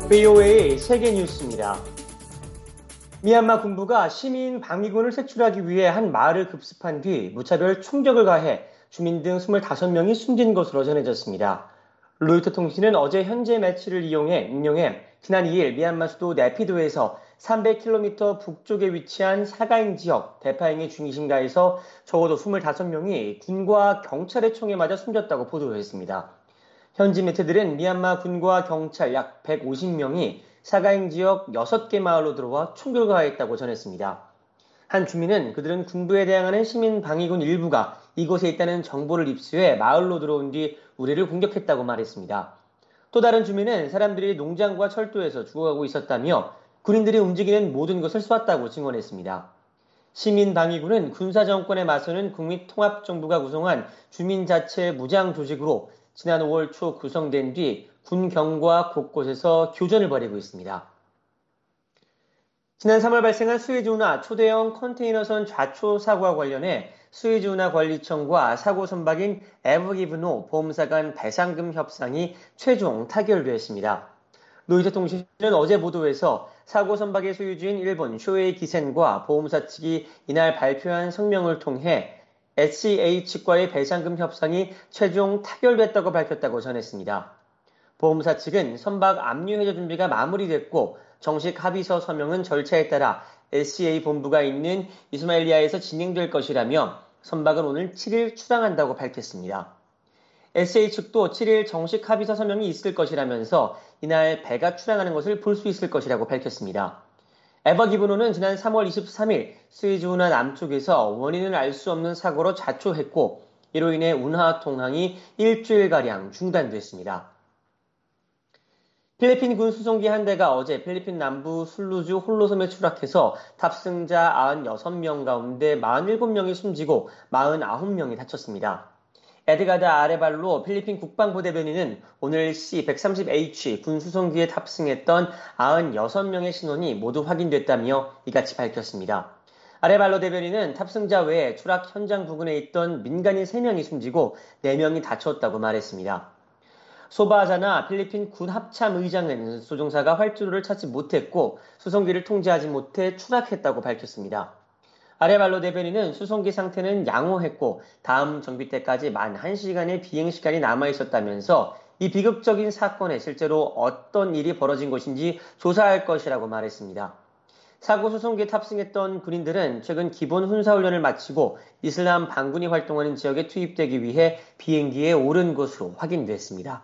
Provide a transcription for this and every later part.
VOA 세계 뉴스입니다. 미얀마 군부가 시민 방위군을 색출하기 위해 한 마을을 급습한 뒤 무차별 총격을 가해 주민 등 25명이 숨진 것으로 전해졌습니다. 로이터 통신은 어제 현재 매치를 인용해 지난 2일 미얀마 수도 네피도에서 300km 북쪽에 위치한 사가잉 지역 대파행의 중심가에서 적어도 25명이 군과 경찰의 총에 맞아 숨졌다고 보도했습니다. 현지 매체들은 미얀마 군과 경찰 약 150명이 사가잉 지역 6개 마을로 들어와 총격을 가했다고 전했습니다. 한 주민은 그들은 군부에 대항하는 시민 방위군 일부가 이곳에 있다는 정보를 입수해 마을로 들어온 뒤 우리를 공격했다고 말했습니다. 또 다른 주민은 사람들이 농장과 철도에서 죽어가고 있었다며 군인들이 움직이는 모든 것을 쏘았다고 증언했습니다. 시민 방위군은 군사 정권에 맞서는 국민통합정부가 구성한 주민 자체 무장 조직으로 지난 5월 초 구성된 뒤 군 경과 곳곳에서 교전을 벌이고 있습니다. 지난 3월 발생한 수에즈운하 초대형 컨테이너선 좌초 사고와 관련해 수에즈운하 관리청과 사고 선박인 에버기브노 보험사 간 배상금 협상이 최종 타결됐습니다. 로이터 통신은 어제 보도에서 사고 선박의 소유주인 일본 쇼웨이 기센과 보험사 측이 이날 발표한 성명을 통해 SCA 측과의 배상금 협상이 최종 타결됐다고 밝혔다고 전했습니다. 보험사 측은 선박 압류 해저 준비가 마무리됐고 정식 합의서 서명은 절차에 따라 SCA 본부가 있는 이스마일리아에서 진행될 것이라며 선박은 오늘 7일 출항한다고 밝혔습니다. SCA 측도 7일 정식 합의서 서명이 있을 것이라면서 이날 배가 출항하는 것을 볼 수 있을 것이라고 밝혔습니다. 에버기브노는 지난 3월 23일 스에즈운하 남쪽에서 원인을 알 수 없는 사고로 좌초했고 이로 인해 운하 통항이 일주일가량 중단됐습니다. 필리핀 군 수송기 한 대가 어제 필리핀 남부 술루주 홀로섬에 추락해서 탑승자 96명 가운데 47명이 숨지고 49명이 다쳤습니다. 에드가드 아레발로 필리핀 국방부 대변인은 오늘 C-130H 군 수송기에 탑승했던 96명의 신원이 모두 확인됐다며 이같이 밝혔습니다. 아레발로 대변인은 탑승자 외에 추락 현장 부근에 있던 민간인 3명이 숨지고 4명이 다쳤다고 말했습니다. 소바하자나 필리핀 군 합참 의장은 조종사가 활주로를 찾지 못했고 수송기를 통제하지 못해 추락했다고 밝혔습니다. 아레발로 대변인은 수송기 상태는 양호했고 다음 정비 때까지 만 1시간의 비행 시간이 남아 있었다면서 이 비극적인 사건에 실제로 어떤 일이 벌어진 것인지 조사할 것이라고 말했습니다. 사고 수송기에 탑승했던 군인들은 최근 기본 훈사훈련을 마치고 이슬람 반군이 활동하는 지역에 투입되기 위해 비행기에 오른 것으로 확인됐습니다.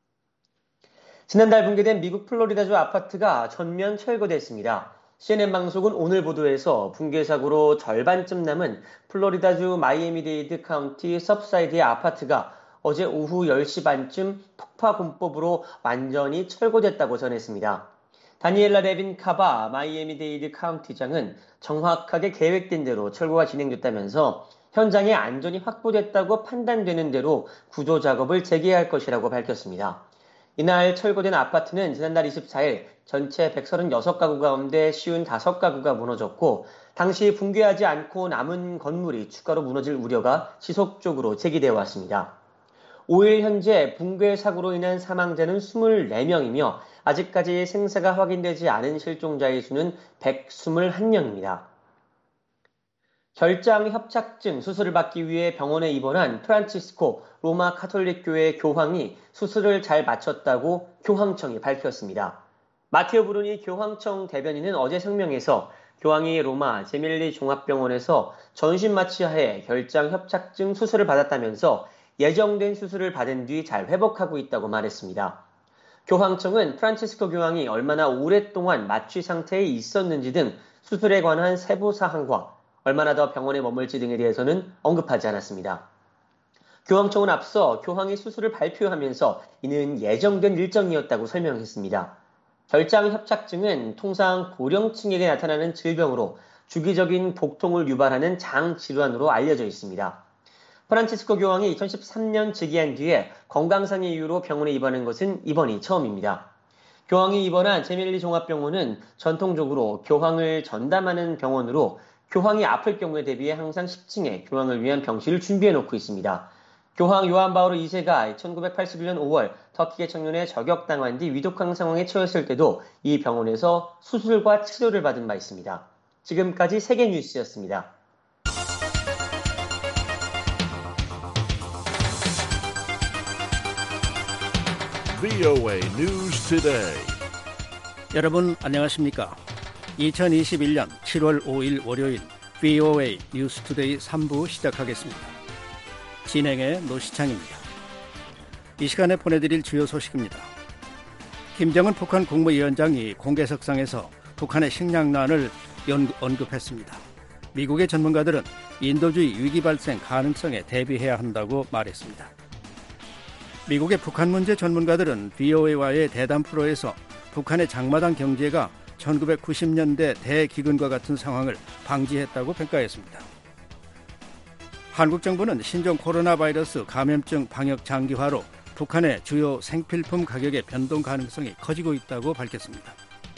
지난달 붕괴된 미국 플로리다주 아파트가 전면 철거됐습니다. CNN 방송은 오늘 보도에서 붕괴 사고로 절반쯤 남은 플로리다주 마이애미데이드 카운티 서브사이드의 아파트가 어제 오후 10시 반쯤 폭파 공법으로 완전히 철거됐다고 전했습니다. 다니엘라 레빈 카바 마이애미데이드 카운티장은 정확하게 계획된 대로 철거가 진행됐다면서 현장의 안전이 확보됐다고 판단되는 대로 구조 작업을 재개할 것이라고 밝혔습니다. 이날 철거된 아파트는 지난달 24일 전체 136가구 가운데 55가구가 무너졌고 당시 붕괴하지 않고 남은 건물이 추가로 무너질 우려가 지속적으로 제기되어 왔습니다. 5일 현재 붕괴 사고로 인한 사망자는 24명이며 아직까지 생사가 확인되지 않은 실종자의 수는 121명입니다. 결장 협착증 수술을 받기 위해 병원에 입원한 프란치스코 로마 카톨릭 교회 교황이 수술을 잘 마쳤다고 교황청이 밝혔습니다. 마테오 브루니 교황청 대변인은 어제 성명에서 교황이 로마 제밀리 종합병원에서 전신 마취하에 결장 협착증 수술을 받았다면서 예정된 수술을 받은 뒤 잘 회복하고 있다고 말했습니다. 교황청은 프란치스코 교황이 얼마나 오랫동안 마취 상태에 있었는지 등 수술에 관한 세부 사항과 얼마나 더 병원에 머물지 등에 대해서는 언급하지 않았습니다. 교황청은 앞서 교황이 수술을 발표하면서 이는 예정된 일정이었다고 설명했습니다. 결장 협착증은 통상 고령층에게 나타나는 질병으로 주기적인 복통을 유발하는 장 질환으로 알려져 있습니다. 프란치스코 교황이 2013년 즉위한 뒤에 건강상의 이유로 병원에 입원한 것은 이번이 처음입니다. 교황이 입원한 제밀리 종합병원은 전통적으로 교황을 전담하는 병원으로 교황이 아플 경우에 대비해 항상 10층에 교황을 위한 병실을 준비해 놓고 있습니다. 교황 요한 바오로 2세가 1981년 5월 터키계 청년에 저격당한 뒤 위독한 상황에 처했을 때도 이 병원에서 수술과 치료를 받은 바 있습니다. 지금까지 세계 뉴스였습니다. VOA News Today. 여러분 안녕하십니까? 2021년 7월 5일 월요일 VOA 뉴스 투데이 3부 시작하겠습니다. 진행의 노시창입니다. 이 시간에 보내드릴 주요 소식입니다. 김정은 북한 국무위원장이 공개석상에서 북한의 식량난을 언급했습니다. 미국의 전문가들은 인도주의 위기 발생 가능성에 대비해야 한다고 말했습니다. 미국의 북한 문제 전문가들은 VOA와의 대담 프로에서 북한의 장마당 경제가 1990년대 대기근과 같은 상황을 방지했다고 평가했습니다. 한국 정부는 신종 코로나 바이러스 감염증 방역 장기화로 북한의 주요 생필품 가격의 변동 가능성이 커지고 있다고 밝혔습니다.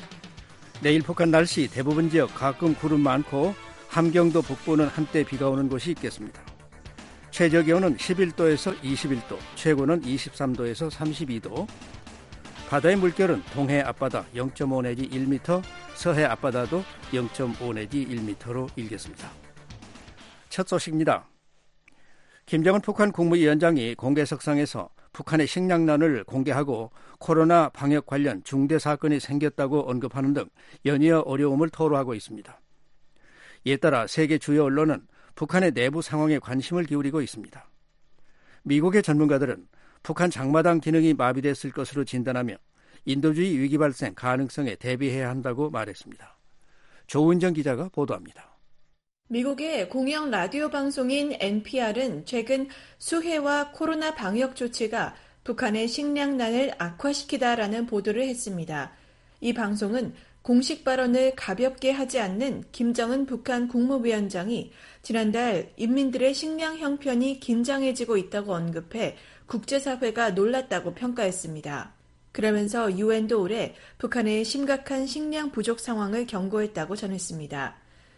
내일 북한 날씨 대부분 지역 가끔 구름 많고 함경도 북부는 한때 비가 오는 곳이 있겠습니다. 최저 기온은 11도에서 21도, 최고는 23도에서 32도. 바다의 물결은 동해 앞바다 0.5 내지 1m, 서해 앞바다도 0.5 내지 1m로 일겠습니다. 첫 소식입니다. 김정은 북한 국무위원장이 공개석상에서 북한의 식량난을 공개하고 코로나 방역 관련 중대 사건이 생겼다고 언급하는 등 연이어 어려움을 토로하고 있습니다. 이에 따라 세계 주요 언론은 북한의 내부 상황에 관심을 기울이고 있습니다. 미국의 전문가들은 북한 장마당 기능이 마비됐을 것으로 진단하며 인도주의 위기 발생 가능성에 대비해야 한다고 말했습니다. 조은정 기자가 보도합니다. 미국의 공영 라디오 방송인 NPR은 최근 수해와 코로나 방역 조치가 북한의 식량난을 악화시키다라는 보도를 했습니다. 이 방송은 공식 발언을 가볍게 하지 않는 김정은 북한 국무위원장이 지난달 인민들의 식량 형편이 긴장해지고 있다고 언급해 국제사회가 놀랐다고 평가했습니다. 그러면서 유엔도 올해 북한의 심각한 식량 부족 상황을 경고했다고 전했습니다.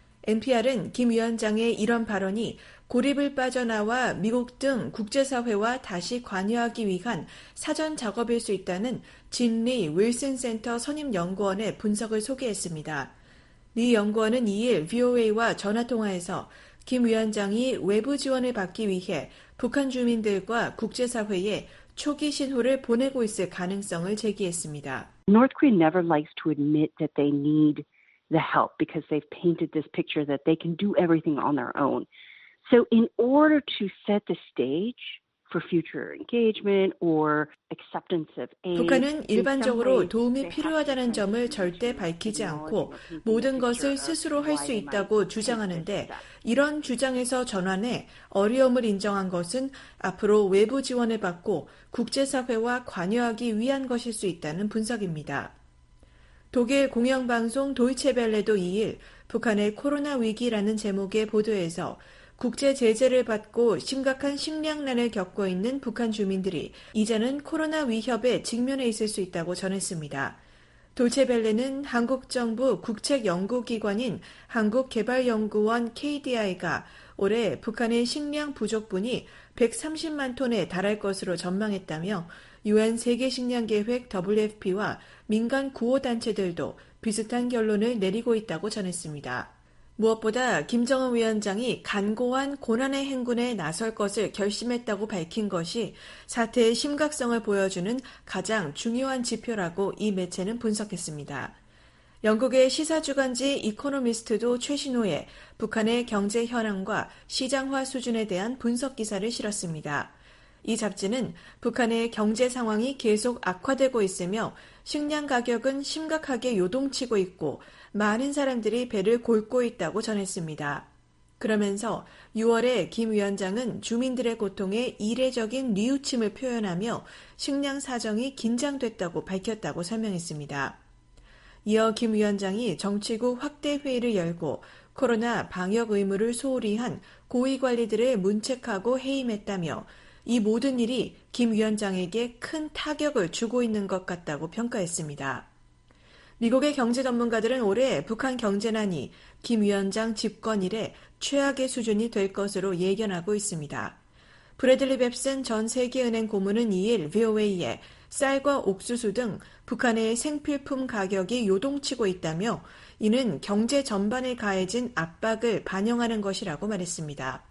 NPR은 김 위원장의 이런 발언이 고립을 빠져나와 미국 등 국제사회와 다시 관여하기 위한 사전 작업일 수 있다는 진리 윌슨 센터 선임 연구원의 분석을 소개했습니다. 리 연구원은 2일 VOA와 전화통화에서 김 위원장이 외부 지원을 받기 위해 북한 주민들과 국제사회에 초기 신호를 보내고 있을 가능성을 제기했습니다. North Korea never likes to admit that they need the help because they've painted this picture that they can do everything on their own. So in order to set the stage for future engagement or acceptance of aid, 북한은 일반적으로 도움이 필요하다는 점을 절대 밝히지 않고 모든 것을 스스로 할 수 있다고 주장하는데 이런 주장에서 전환해 어려움을 인정한 것은 앞으로 외부 지원을 받고 국제사회와 관여하기 위한 것일 수 있다는 분석입니다. 독일 공영방송 도이체벨레도 2일 북한의 코로나 위기라는 제목의 보도에서 국제 제재를 받고 심각한 식량난을 겪고 있는 북한 주민들이 이제는 코로나 위협에 직면해 있을 수 있다고 전했습니다. 도이체벨레는 한국 정부 국책연구기관인 한국개발연구원 KDI가 올해 북한의 식량 부족분이 130만 톤에 달할 것으로 전망했다며 UN 세계식량계획 WFP와 민간 구호단체들도 비슷한 결론을 내리고 있다고 전했습니다. 무엇보다 김정은 위원장이 간고한 고난의 행군에 나설 것을 결심했다고 밝힌 것이 사태의 심각성을 보여주는 가장 중요한 지표라고 이 매체는 분석했습니다. 영국의 시사주간지 이코노미스트도 최신호에 북한의 경제 현황과 시장화 수준에 대한 분석 기사를 실었습니다. 이 잡지는 북한의 경제 상황이 계속 악화되고 있으며 식량 가격은 심각하게 요동치고 있고 많은 사람들이 배를 골고 있다고 전했습니다. 그러면서 6월에 김 위원장은 주민들의 고통에 이례적인 뉘우침을 표현하며 식량 사정이 긴장됐다고 밝혔다고 설명했습니다. 이어 김 위원장이 정치구 확대 회의를 열고 코로나 방역 의무를 소홀히 한 고위관리들을 문책하고 해임했다며 이 모든 일이 김 위원장에게 큰 타격을 주고 있는 것 같다고 평가했습니다. 미국의 경제 전문가들은 올해 북한 경제난이 김 위원장 집권 이래 최악의 수준이 될 것으로 예견하고 있습니다. 브래들리 뱁슨 전 세계은행 고문은 2일 VOA에 쌀과 옥수수 등 북한의 생필품 가격이 요동치고 있다며 이는 경제 전반에 가해진 압박을 반영하는 것이라고 말했습니다.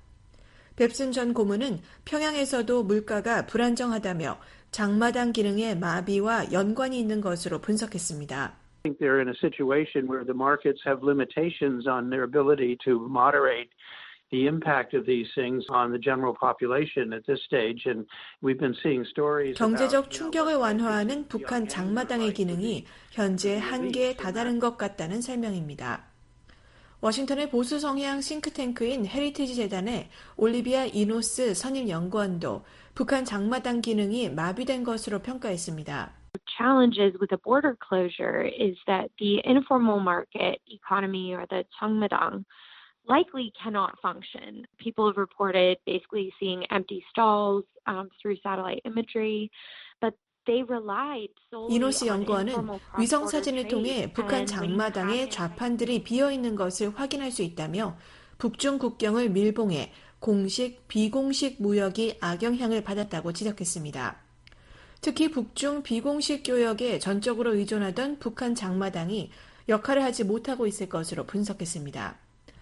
뱁슨 전 고문은 평양에서도 물가가 불안정하다며 장마당 기능의 마비와 연관이 있는 것으로 분석했습니다. I think they're in a situation where the markets have limitations on their ability to moderate the impact of these things on the general population at this stage, and we've been seeing stories. 경제적 충격을 완화하는 북한 장마당의 기능이 현재 한계에 다다른 것 같다는 설명입니다. 워싱턴의 보수 성향 싱크탱크인 헤리티지 재단의 올리비아 이노스 선임 연구원도 북한 장마당 기능이 마비된 것으로 평가했습니다. Challenges with the border closure is that the informal market economy or the Changmadang likely cannot function. People have reported basically seeing empty stalls through satellite imagery, but they relied solely 이노스 on 연구원은 informal 위성사진을 cross-border 통해 trade. 북한 장마당의 좌판들이 비어있는 것을 확인할 수 있다며 북중 국경을 밀봉해 공식, 비공식 무역이 악영향을 받았다고 지적했습니다. 특히 북중 비공식 교역에 전적으로 의존하던 북한 장마당이 역할을 하지 못하고 있을 것으로 분석했습니다.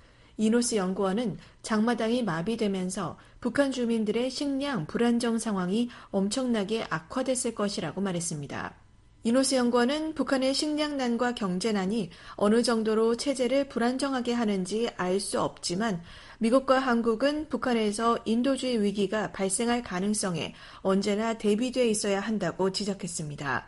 이노스 연구원은 장마당이 마비되면서 북한 주민들의 식량 불안정 상황이 엄청나게 악화됐을 것이라고 말했습니다. 이노스 연구원은 북한의 식량난과 경제난이 어느 정도로 체제를 불안정하게 하는지 알 수 없지만 미국과 한국은 북한에서 인도주의 위기가 발생할 가능성에 언제나 대비되어 있어야 한다고 지적했습니다.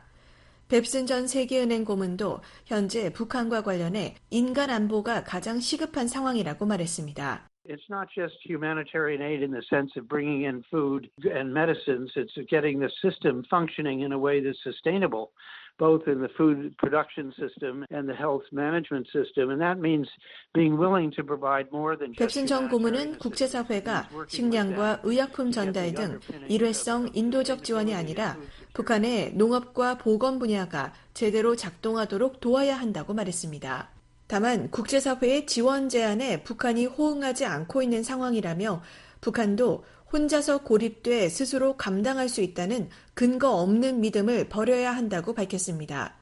뱁슨 전 세계은행 고문도 현재 북한과 관련해 인간 안보가 가장 시급한 상황이라고 말했습니다. It's not just humanitarian aid in the sense of bringing in food and medicines. It's getting the system functioning in a way that's sustainable, both in the food production system and the health management system. And that means being willing to provide more than just 뱁슨 전 고문은 국제사회가 식량과 의약품 전달 등 일회성 인도적 지원이 아니라 북한의 농업과 보건 분야가 제대로 작동하도록 도와야 한다고 말했습니다. 다만 국제사회의 지원 제안에 북한이 호응하지 않고 있는 상황이라며 북한도 혼자서 고립돼 스스로 감당할 수 있다는 근거 없는 믿음을 버려야 한다고 밝혔습니다.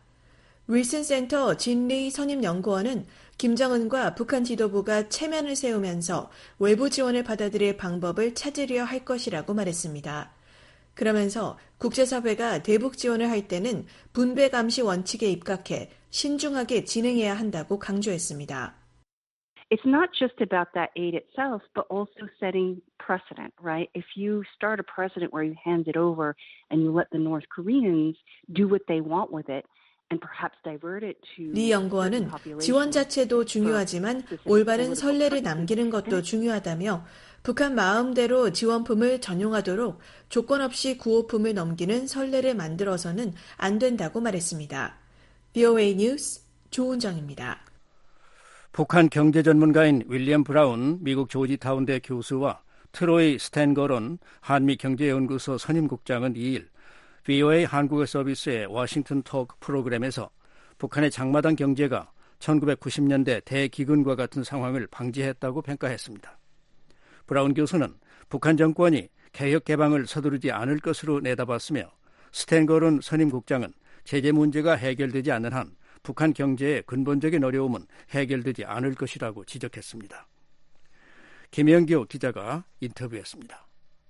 윌슨 센터 진리 선임 연구원은 김정은과 북한 지도부가 체면을 세우면서 외부 지원을 받아들일 방법을 찾으려 할 것이라고 말했습니다. 그러면서 국제사회가 대북 지원을 할 때는 분배 감시 원칙에 입각해 신중하게 진행해야 한다고 강조했습니다. It's not just about that aid itself, but also setting precedent, right? If you start a precedent where you hand it over and you let the North Koreans do what they want with it, and perhaps divert it to 리 연구원은 지원 자체도 중요하지만 올바른 선례를 남기는 것도 중요하다며 북한 마음대로 지원품을 전용하도록 조건 없이 구호품을 넘기는 선례를 만들어서는 안 된다고 말했습니다. VOA 뉴스 조은정입니다. 북한 경제 전문가인 윌리엄 브라운 미국 조지타운대 교수와 트로이 스탠거론 한미경제연구소 선임국장은 2일 VOA 한국어 서비스의 워싱턴 토크 프로그램에서 북한의 장마당 경제가 1990년대 대기근과 같은 상황을 방지했다고 평가했습니다. 브라운 교수는 북한 정권이 개혁 개방을 서두르지 않을 것으로 내다봤으며 스탠거론 선임국장은 제재 문제가 해결되지 않는 한 북한 경제의 근본적인 어려움은 해결되지 않을 것이라고 지적했습니다. 김영기호 기자가 인터뷰했습니다.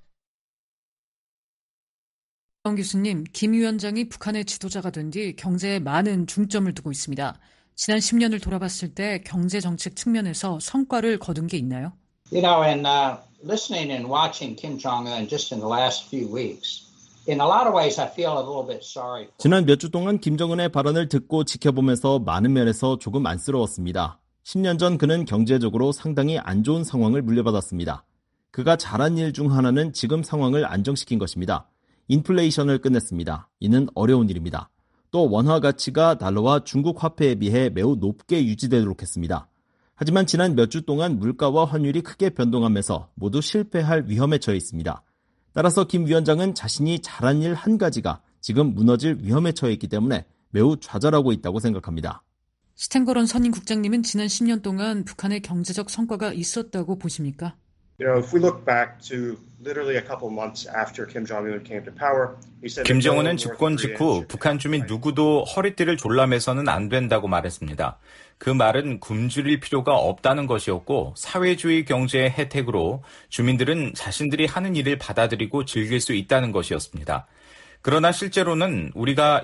정 교수님, 김 위원장이 북한의 지도자가 된 뒤 경제에 많은 중점을 두고 있습니다. 지난 10년을 돌아봤을 때 경제 정책 측면에서 성과를 거둔 게 있나요? You know, in listening and watching Kim Jong-un just in the last few weeks, in a lot of ways I feel a little bit sorry. 지난 몇 주 동안 김정은의 발언을 듣고 지켜보면서 많은 면에서 조금 안쓰러웠습니다. 10년 전 그는 경제적으로 상당히 안 좋은 상황을 물려받았습니다. 그가 잘한 일 중 하나는 지금 상황을 안정시킨 것입니다. 인플레이션을 끝냈습니다. 이는 어려운 일입니다. 또 원화 가치가 달러와 중국 화폐에 비해 매우 높게 유지되도록 했습니다. 하지만 지난 몇 주 동안 물가와 환율이 크게 변동하면서 모두 실패할 위험에 처해 있습니다. 따라서 김 위원장은 자신이 잘한 일 한 가지가 지금 무너질 위험에 처해 있기 때문에 매우 좌절하고 있다고 생각합니다. 스탠거론 선임 국장님은 지난 10년 동안 북한의 경제적 성과가 있었다고 보십니까? 김정은은 집권 직후 북한 주민 누구도 허리띠를 졸라매서는 안 된다고 말했습니다. 그 말은 굶주릴 필요가 없다는 것이었고 사회주의 경제의 혜택으로 주민들은 자신들이 하는 일을 받아들이고 즐길 수 있다는 것이었습니다. 그러나 실제로는 우리가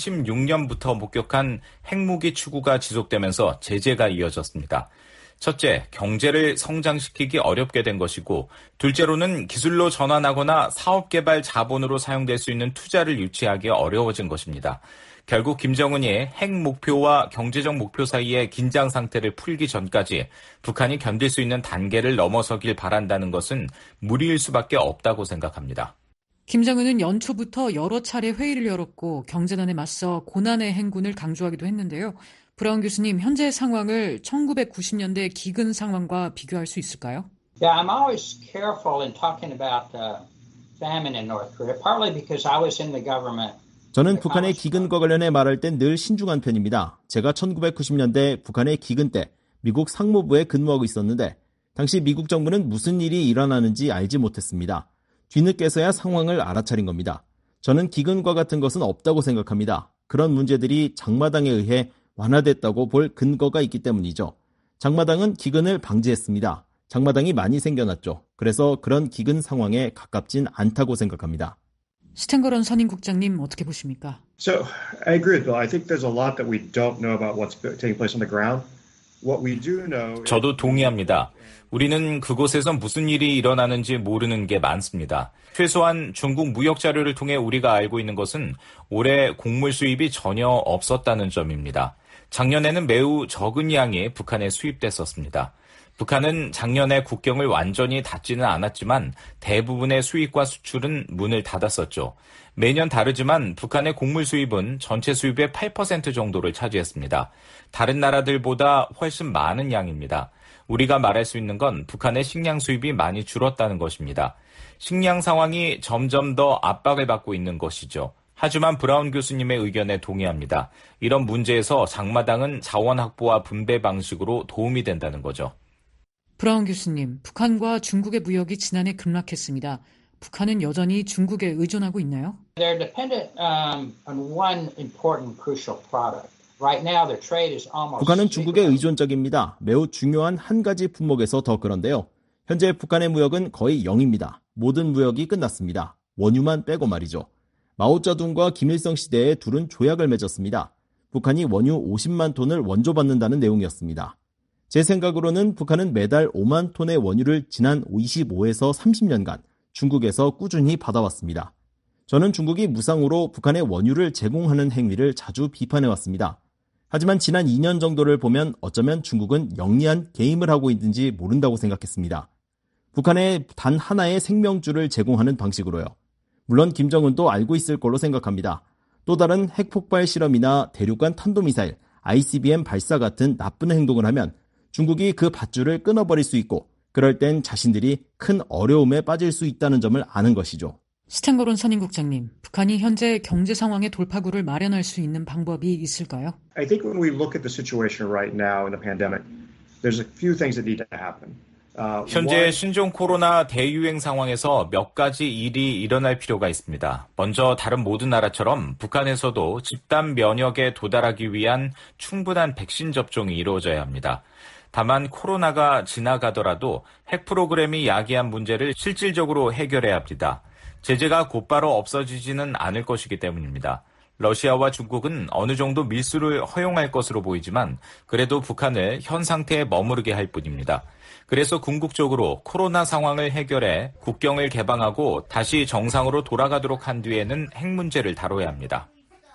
2016년부터 목격한 핵무기 추구가 지속되면서 제재가 이어졌습니다. 첫째, 경제를 성장시키기 어렵게 된 것이고, 둘째로는 기술로 전환하거나 사업개발 자본으로 사용될 수 있는 투자를 유치하기 어려워진 것입니다. 결국 김정은이 핵 목표와 경제적 목표 사이의 긴장 상태를 풀기 전까지 북한이 견딜 수 있는 단계를 넘어서길 바란다는 것은 무리일 수밖에 없다고 생각합니다. 김정은은 연초부터 여러 차례 회의를 열었고 경제난에 맞서 고난의 행군을 강조하기도 했는데요. 브라운 교수님, 현재 상황을 1990년대 기근 상황과 비교할 수 있을까요? Yeah, I'm always careful in talking about famine in North Korea, partly because I was in the government. 저는 북한의 기근과 관련해 말할 땐 늘 신중한 편입니다. 제가 1990년대 북한의 기근 때 미국 상무부에 근무하고 있었는데 당시 미국 정부는 무슨 일이 일어나는지 알지 못했습니다. 뒤늦게서야 상황을 알아차린 겁니다. 저는 기근과 같은 것은 없다고 생각합니다. 그런 문제들이 장마당에 의해 완화됐다고 볼 근거가 있기 때문이죠. 장마당은 기근을 방지했습니다. 장마당이 많이 생겨났죠. 그래서 그런 기근 상황에 가깝진 않다고 생각합니다. 스탠거런 선임국장님 어떻게 보십니까? So I agree with Bill. I think there's a lot that we don't know about what's taking place on the ground. What we do know. 저도 동의합니다. 우리는 그곳에서 무슨 일이 일어나는지 모르는 게 많습니다. 최소한 중국 무역 자료를 통해 우리가 알고 있는 것은 올해 곡물 수입이 전혀 없었다는 점입니다. 작년에는 매우 적은 양이 북한에 수입됐었습니다. 북한은 작년에 국경을 완전히 닫지는 않았지만 대부분의 수입과 수출은 문을 닫았었죠. 매년 다르지만 북한의 곡물 수입은 전체 수입의 8% 정도를 차지했습니다. 다른 나라들보다 훨씬 많은 양입니다. 우리가 말할 수 있는 건 북한의 식량 수입이 많이 줄었다는 것입니다. 식량 상황이 점점 더 압박을 받고 있는 것이죠. 하지만 브라운 교수님의 의견에 동의합니다. 이런 문제에서 장마당은 자원 확보와 분배 방식으로 도움이 된다는 거죠. 브라운 교수님, 북한과 중국의 무역이 지난해 급락했습니다. 북한은 여전히 중국에 의존하고 있나요? They're dependent on one important crucial product. Right now, their trade is almost. 북한은 중국에 의존적입니다. 매우 중요한 한 가지 품목에서 더 그런데요. 현재 북한의 무역은 거의 0입니다. 모든 무역이 끝났습니다. 원유만 빼고 말이죠. 마오쩌둥과 김일성 시대에 둘은 조약을 맺었습니다. 북한이 원유 50만 톤을 원조받는다는 내용이었습니다. 제 생각으로는 북한은 매달 5만 톤의 원유를 지난 25에서 30년간 중국에서 꾸준히 받아왔습니다. 저는 중국이 무상으로 북한에 원유를 제공하는 행위를 자주 비판해왔습니다. 하지만 지난 2년 정도를 보면 어쩌면 중국은 영리한 게임을 하고 있는지 모른다고 생각했습니다. 북한에 단 하나의 생명줄을 제공하는 방식으로요. 물론 김정은도 알고 있을 걸로 생각합니다. 또 다른 핵폭발 실험이나 대륙간 탄도미사일, ICBM 발사 같은 나쁜 행동을 하면 중국이 그 밧줄을 끊어버릴 수 있고 그럴 땐 자신들이 큰 어려움에 빠질 수 있다는 점을 아는 것이죠. 스탠거론 선임국장님, 북한이 현재 경제 상황의 돌파구를 마련할 수 있는 방법이 있을까요? I think when we look at the situation right now in the pandemic, there's a few things that need to happen. 현재 신종 코로나 대유행 상황에서 몇 가지 일이 일어날 필요가 있습니다. 먼저 다른 모든 나라처럼 북한에서도 집단 면역에 도달하기 위한 충분한 백신 접종이 이루어져야 합니다. 다만 코로나가 지나가더라도 핵 프로그램이 야기한 문제를 실질적으로 해결해야 합니다. 제재가 곧바로 없어지지는 않을 것이기 때문입니다. 러시아와 중국은 어느 정도 밀수를 허용할 것으로 보이지만 그래도 북한을 현 상태에 머무르게 할 뿐입니다. 그래서 궁극적으로 코로나 상황을 해결해 국경을 개방하고 다시 정상으로 돌아가도록 한 뒤에는 핵 문제를 다뤄야 합니다.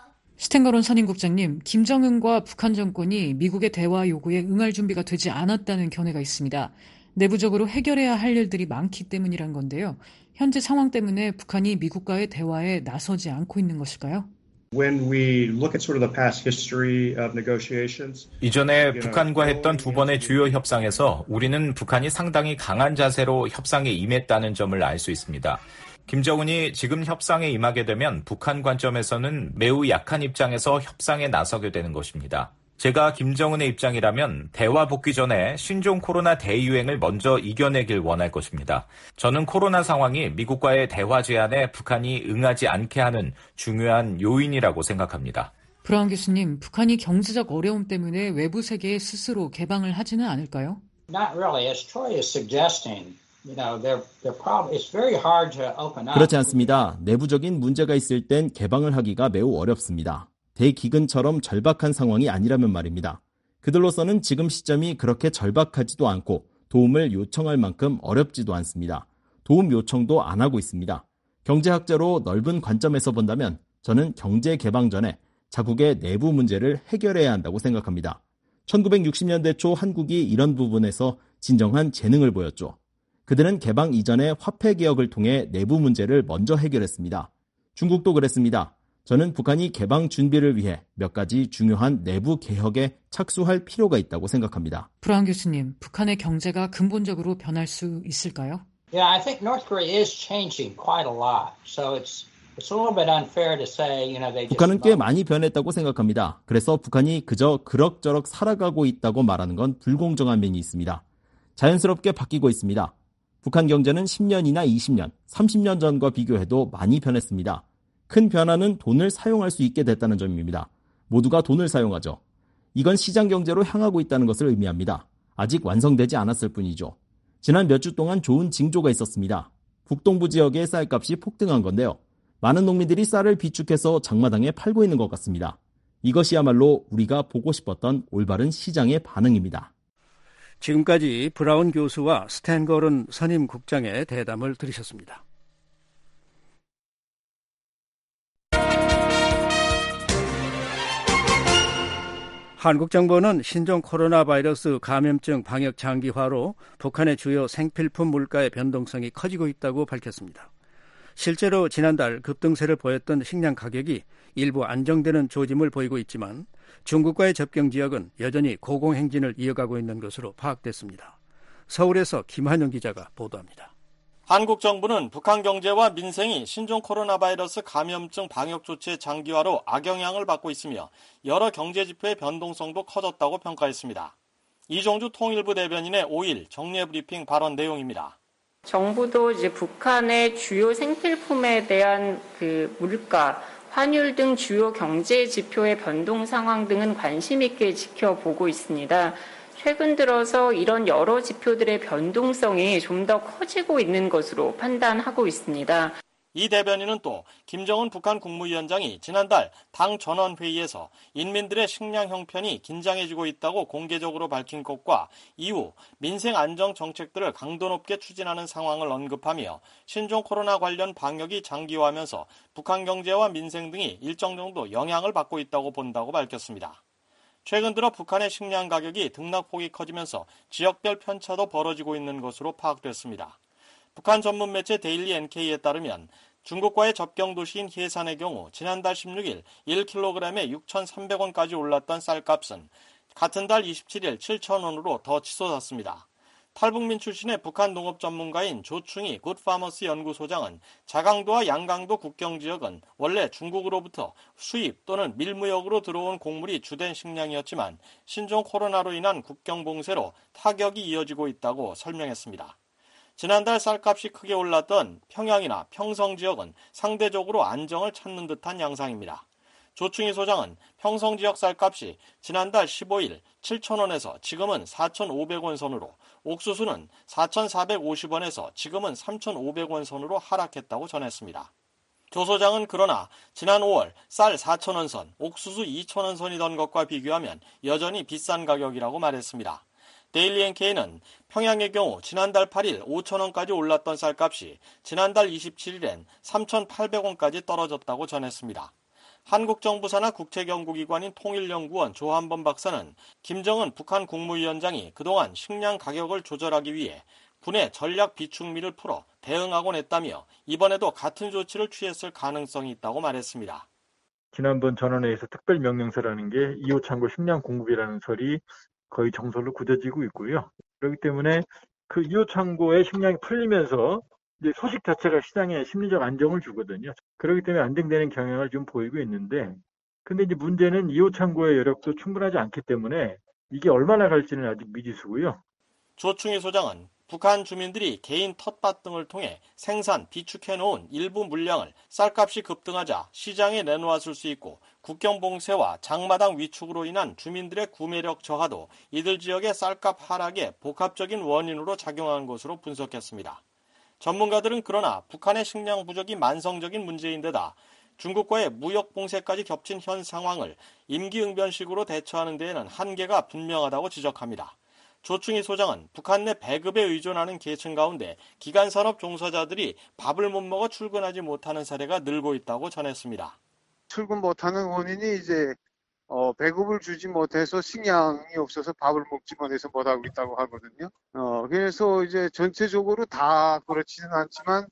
스탠거론 선임국장님, 김정은과 북한 정권이 미국의 대화 요구에 응할 준비가 되지 않았다는 견해가 있습니다. 내부적으로 해결해야 할 일들이 많기 때문이란 건데요. 현재 상황 때문에 북한이 미국과의 대화에 나서지 않고 있는 것일까요? When we look at sort of the past history of negotiations, 이전에 북한과 했던 두 번의 주요 협상에서 우리는 북한이 상당히 강한 자세로 협상에 임했다는 점을 알 수 있습니다. 김정은이 지금 협상에 임하게 되면 북한 관점에서는 매우 약한 입장에서 협상에 나서게 되는 것입니다. 제가 김정은의 입장이라면 대화 복귀 전에 신종 코로나 대유행을 먼저 이겨내길 원할 것입니다. 저는 코로나 상황이 미국과의 대화 제안에 북한이 응하지 않게 하는 중요한 요인이라고 생각합니다. 브라운 교수님, 북한이 경제적 어려움 때문에 외부 세계에 스스로 개방을 하지는 않을까요? Not really. As Troy is suggesting, it's very hard to open up. 그렇지 않습니다. 내부적인 문제가 있을 땐 개방을 하기가 매우 어렵습니다. 대기근처럼 절박한 상황이 아니라면 말입니다. 그들로서는 지금 시점이 그렇게 절박하지도 않고 도움을 요청할 만큼 어렵지도 않습니다. 도움 요청도 안 하고 있습니다. 경제학자로 넓은 관점에서 본다면 저는 경제 개방 전에 자국의 내부 문제를 해결해야 한다고 생각합니다. 1960년대 초 한국이 이런 부분에서 진정한 재능을 보였죠. 그들은 개방 이전에 화폐 개혁을 통해 내부 문제를 먼저 해결했습니다. 중국도 그랬습니다. 저는 북한이 개방 준비를 위해 몇 가지 중요한 내부 개혁에 착수할 필요가 있다고 생각합니다. 브라운 교수님, 북한의 경제가 근본적으로 변할 수 있을까요? Yeah, I think North Korea is changing quite a lot. So it's a little bit unfair to say, they just... 북한은 꽤 많이 변했다고 생각합니다. 그래서 북한이 그저 그럭저럭 살아가고 있다고 말하는 건 불공정한 면이 있습니다. 자연스럽게 바뀌고 있습니다. 북한 경제는 10년이나 20년, 30년 전과 비교해도 많이 변했습니다. 큰 변화는 돈을 사용할 수 있게 됐다는 점입니다. 모두가 돈을 사용하죠. 이건 시장 경제로 향하고 있다는 것을 의미합니다. 아직 완성되지 않았을 뿐이죠. 지난 몇 주 동안 좋은 징조가 있었습니다. 북동부 지역의 쌀값이 폭등한 건데요. 많은 농민들이 쌀을 비축해서 장마당에 팔고 있는 것 같습니다. 이것이야말로 우리가 보고 싶었던 올바른 시장의 반응입니다. 지금까지 브라운 교수와 스탠 거런 선임 국장의 대담을 들으셨습니다. 한국 정부는 신종 코로나 바이러스 감염증 방역 장기화로 북한의 주요 생필품 물가의 변동성이 커지고 있다고 밝혔습니다. 실제로 지난달 급등세를 보였던 식량 가격이 일부 안정되는 조짐을 보이고 있지만 중국과의 접경 지역은 여전히 고공행진을 이어가고 있는 것으로 파악됐습니다. 서울에서 김한영 기자가 보도합니다. 한국 정부는 북한 경제와 민생이 신종 코로나 바이러스 감염증 방역 조치의 장기화로 악영향을 받고 있으며 여러 경제 지표의 변동성도 커졌다고 평가했습니다. 이종주 통일부 대변인의 5일 정례 브리핑 발언 내용입니다. 정부도 이제 북한의 주요 생필품에 대한 물가, 환율 등 주요 경제 지표의 변동 상황 등은 관심 있게 지켜보고 있습니다. 최근 들어서 이런 여러 지표들의 변동성이 좀 더 커지고 있는 것으로 판단하고 있습니다. 이 대변인은 또 김정은 북한 국무위원장이 지난달 당 전원회의에서 인민들의 식량 형편이 긴장해지고 있다고 공개적으로 밝힌 것과 이후 민생 안정 정책들을 강도 높게 추진하는 상황을 언급하며 신종 코로나 관련 방역이 장기화하면서 북한 경제와 민생 등이 일정 정도 영향을 받고 있다고 본다고 밝혔습니다. 최근 들어 북한의 식량 가격이 등락폭이 커지면서 지역별 편차도 벌어지고 있는 것으로 파악됐습니다. 북한 전문 매체 데일리 NK에 따르면 중국과의 접경 도시인 해산의 경우 지난달 16일 1kg에 6,300원까지 올랐던 쌀값은 같은 달 27일 7,000원으로 더 치솟았습니다. 탈북민 출신의 북한 농업 전문가인 조충희 굿파머스 연구소장은 자강도와 양강도 국경지역은 원래 중국으로부터 수입 또는 밀무역으로 들어온 곡물이 주된 식량이었지만 신종 코로나로 인한 국경 봉쇄로 타격이 이어지고 있다고 설명했습니다. 지난달 쌀값이 크게 올랐던 평양이나 평성 지역은 상대적으로 안정을 찾는 듯한 양상입니다. 조충희 소장은 평성 지역 쌀값이 지난달 15일 7,000원에서 지금은 4,500원 선으로, 옥수수는 4,450원에서 지금은 3,500원 선으로 하락했다고 전했습니다. 조 소장은 그러나 지난 5월 쌀 4,000원 선, 옥수수 2,000원 선이던 것과 비교하면 여전히 비싼 가격이라고 말했습니다. 데일리 NK는 평양의 경우 지난달 8일 5,000원까지 올랐던 쌀값이 지난달 27일엔 3,800원까지 떨어졌다고 전했습니다. 한국정부 산하 국책연구기관인 통일연구원 조한범 박사는 김정은 북한 국무위원장이 그동안 식량 가격을 조절하기 위해 군의 전략 비축미를 풀어 대응하곤 했다며 이번에도 같은 조치를 취했을 가능성이 있다고 말했습니다. 지난번 전원회의에서 특별명령서라는 게 2호 창고 식량 공급이라는 설이 거의 정설로 굳어지고 있고요. 그렇기 때문에 그 2호 창고의 식량이 풀리면서 이제 소식 자체가 시장에 심리적 안정을 주거든요. 그렇기 때문에 안정되는 경향을 좀 보이고 있는데 근데 이제 문제는 2호 창고의 여력도 충분하지 않기 때문에 이게 얼마나 갈지는 아직 미지수고요. 조충희 소장은 북한 주민들이 개인 텃밭 등을 통해 생산, 비축해놓은 일부 물량을 쌀값이 급등하자 시장에 내놓았을 수 있고 국경 봉쇄와 장마당 위축으로 인한 주민들의 구매력 저하도 이들 지역의 쌀값 하락의 복합적인 원인으로 작용한 것으로 분석했습니다. 전문가들은 그러나 북한의 식량 부족이 만성적인 문제인데다 중국과의 무역 봉쇄까지 겹친 현 상황을 임기응변식으로 대처하는 데에는 한계가 분명하다고 지적합니다. 조충희 소장은 북한 내 배급에 의존하는 계층 가운데 기간산업 종사자들이 밥을 못 먹어 출근하지 못하는 사례가 늘고 있다고 전했습니다. 출근 못하는 원인이 이제 배급을 주지 못해서 식량이 없어서 밥을 먹지 못해서 못하고 있다고 하거든요. 그래서 이제 전체적으로 다 그렇지는 않지만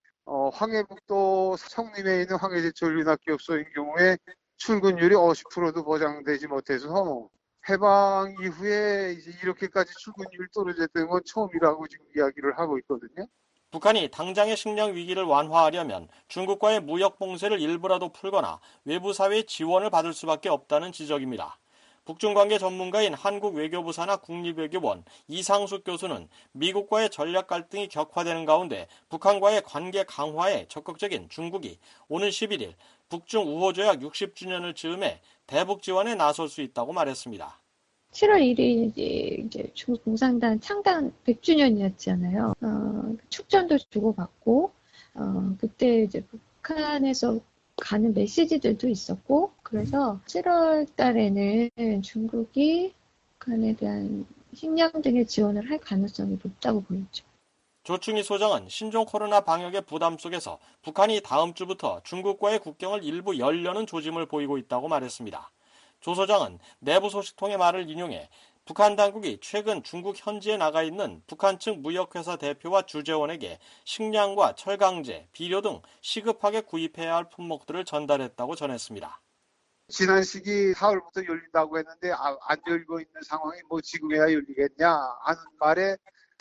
황해북도 성림에 있는 황해제철윤학기업소인 경우에 출근율이 50%도 보장되지 못해서 해방 이후에 이제 이렇게까지 출근율이 떨어졌던 건 처음이라고 지금 이야기를 하고 있거든요. 북한이 당장의 식량 위기를 완화하려면 중국과의 무역 봉쇄를 일부라도 풀거나 외부 사회의 지원을 받을 수밖에 없다는 지적입니다. 북중관계 전문가인 한국외교부 산하 국립외교원 이상숙 교수는 미국과의 전략 갈등이 격화되는 가운데 북한과의 관계 강화에 적극적인 중국이 오는 11일 북중 우호조약 60주년을 즈음해 대북 지원에 나설 수 있다고 말했습니다. 7월 1일이 이제 중국 공산당 창당 100주년이었잖아요. 축전도 주고받고, 그때 이제 북한에서 가는 메시지들도 있었고, 그래서 7월 달에는 중국이 북한에 대한 식량 등의 지원을 할 가능성이 높다고 보였죠. 조충희 소장은 신종 코로나 방역의 부담 속에서 북한이 다음 주부터 중국과의 국경을 일부 열려는 조짐을 보이고 있다고 말했습니다. 조 소장은 내부 소식통의 말을 인용해 북한 당국이 최근 중국 현지에 나가 있는 북한 측 무역회사 대표와 주재원에게 식량과 철강제, 비료 등 시급하게 구입해야 할 품목들을 전달했다고 전했습니다. 지난 시기 4월부터 열린다고 했는데 안 열고 있는 상황이 뭐 지금에야 열리겠냐 하는 말에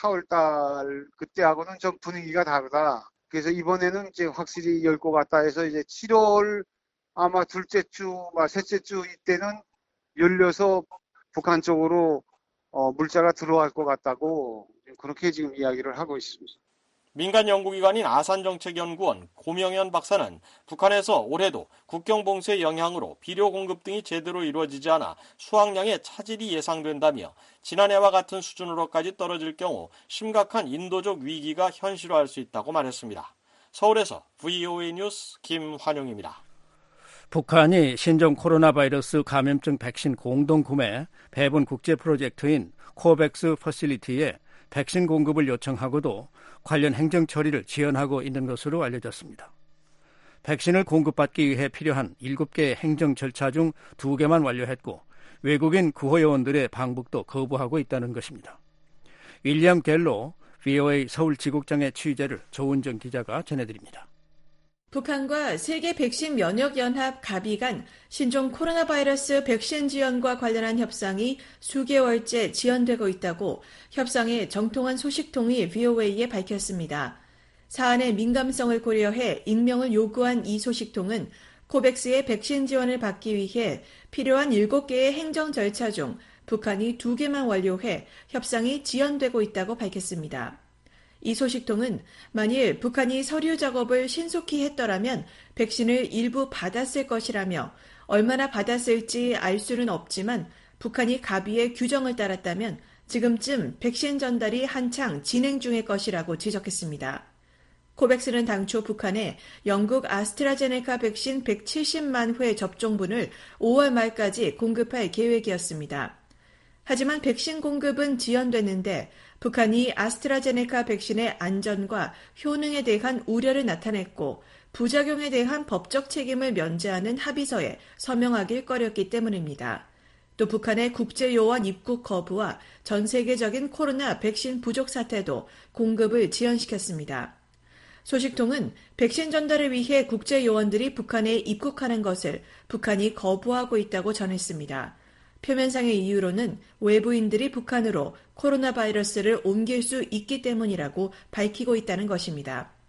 4월달 그때하고는 좀 분위기가 다르다. 그래서 이번에는 이제 확실히 열 것 같다 해서 이제 7월 아마 둘째 주, 셋째 주 이때는 열려서 북한 쪽으로 물자가 들어갈 것 같다고 그렇게 지금 이야기를 하고 있습니다. 민간 연구기관인 아산정책연구원 고명현 박사는 북한에서 올해도 국경 봉쇄 영향으로 비료 공급 등이 제대로 이루어지지 않아 수확량에 차질이 예상된다며 지난해와 같은 수준으로까지 떨어질 경우 심각한 인도적 위기가 현실화할 수 있다고 말했습니다. 서울에서 VOA 뉴스 김환용입니다. 북한이 신종 코로나 바이러스 감염증 백신 공동 구매 배분 국제 프로젝트인 코백스 퍼실리티에 백신 공급을 요청하고도 관련 행정 처리를 지연하고 있는 것으로 알려졌습니다. 백신을 공급받기 위해 필요한 7개의 행정 절차 중 2개만 완료했고 외국인 구호요원들의 방북도 거부하고 있다는 것입니다. 윌리엄 갤로 VOA 서울지국장의 취재를 조은정 기자가 전해드립니다. 북한과 세계 백신 면역연합 가비 간 신종 코로나 바이러스 백신 지원과 관련한 협상이 수개월째 지연되고 있다고 협상의 정통한 소식통이 VOA에 밝혔습니다. 사안의 민감성을 고려해 익명을 요구한 이 소식통은 코백스의 백신 지원을 받기 위해 필요한 7개의 행정 절차 중 북한이 2개만 완료해 협상이 지연되고 있다고 밝혔습니다. 이 소식통은 만일 북한이 서류 작업을 신속히 했더라면 백신을 일부 받았을 것이라며 얼마나 받았을지 알 수는 없지만 북한이 가비의 규정을 따랐다면 지금쯤 백신 전달이 한창 진행 중일 것이라고 지적했습니다. 코백스는 당초 북한에 영국 아스트라제네카 백신 170만 회 접종분을 5월 말까지 공급할 계획이었습니다. 하지만 백신 공급은 지연됐는데 북한이 아스트라제네카 백신의 안전과 효능에 대한 우려를 나타냈고 부작용에 대한 법적 책임을 면제하는 합의서에 서명하길 꺼렸기 때문입니다. 또 북한의 국제요원 입국 거부와 전 세계적인 코로나 백신 부족 사태도 공급을 지연시켰습니다. 소식통은 백신 전달을 위해 국제요원들이 북한에 입국하는 것을 북한이 거부하고 있다고 전했습니다. 표면상의 이유로는 외부인들이 북한으로 코로나 바이러스를 옮길 수 있기 때문이라고 밝히고 있다는 것입니다.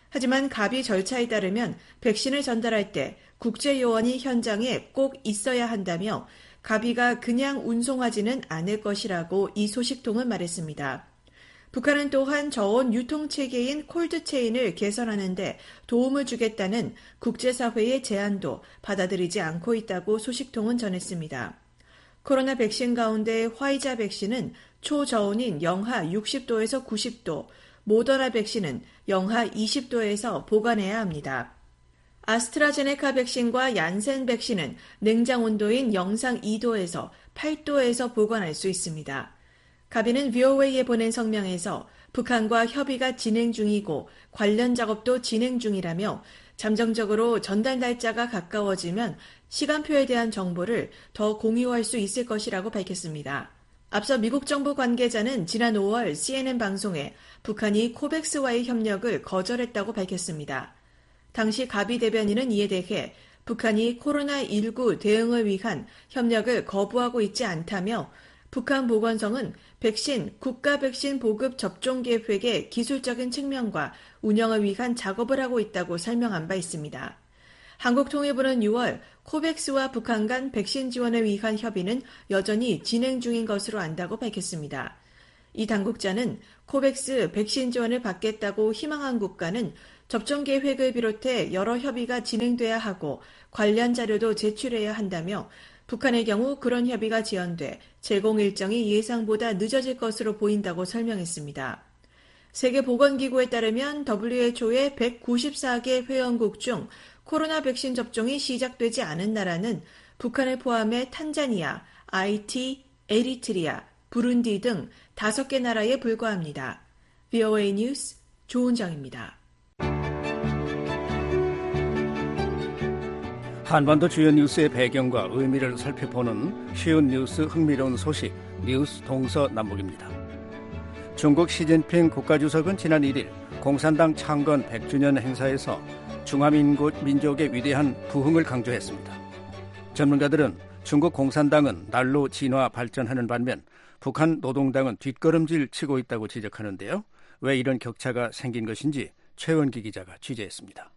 하지만 가비 절차에 따르면 백신을 전달할 때 국제요원이 현장에 꼭 있어야 한다며 가비가 그냥 운송하지는 않을 것이라고 이 소식통은 말했습니다. 북한은 또한 저온 유통체계인 콜드체인을 개선하는 데 도움을 주겠다는 국제사회의 제안도 받아들이지 않고 있다고 소식통은 전했습니다. 코로나 백신 가운데 화이자 백신은 초저온인 영하 60도에서 90도, 모더나 백신은 영하 20도에서 보관해야 합니다. 아스트라제네카 백신과 얀센 백신은 냉장 온도인 영상 2도에서 8도에서 보관할 수 있습니다. 가비는 VOA에 보낸 성명에서 북한과 협의가 진행 중이고 관련 작업도 진행 중이라며 잠정적으로 전달 날짜가 가까워지면 시간표에 대한 정보를 더 공유할 수 있을 것이라고 밝혔습니다. 앞서 미국 정부 관계자는 지난 5월 CNN 방송에 북한이 코백스와의 협력을 거절했다고 밝혔습니다. 당시 가비 대변인은 이에 대해 북한이 코로나19 대응을 위한 협력을 거부하고 있지 않다며 북한 보건성은 백신, 국가 백신 보급 접종 계획의 기술적인 측면과 운영을 위한 작업을 하고 있다고 설명한 바 있습니다. 한국통일부는 6월 코백스와 북한 간 백신 지원을 위한 협의는 여전히 진행 중인 것으로 안다고 밝혔습니다. 이 당국자는 코백스 백신 지원을 받겠다고 희망한 국가는 접종 계획을 비롯해 여러 협의가 진행돼야 하고 관련 자료도 제출해야 한다며 북한의 경우 그런 협의가 지연돼 제공 일정이 예상보다 늦어질 것으로 보인다고 설명했습니다. 세계보건기구에 따르면 WHO의 194개 회원국 중 코로나 백신 접종이 시작되지 않은 나라는 북한을 포함해 탄자니아, 하이티, 에리트리아, 부룬디 등 5개 나라에 불과합니다. VOA 뉴스 조은정입니다. 한반도 주요 뉴스의 배경과 의미를 살펴보는 쉬운 뉴스 흥미로운 소식 뉴스 동서남북입니다. 중국 시진핑 국가주석은 지난 1일 공산당 창건 100주년 행사에서 중화민족의 위대한 부흥을 강조했습니다. 전문가들은 중국 공산당은 날로 진화 발전하는 반면 북한 노동당은 뒷걸음질 치고 있다고 지적하는데요. 왜 이런 격차가 생긴 것인지 최원기 기자가 취재했습니다.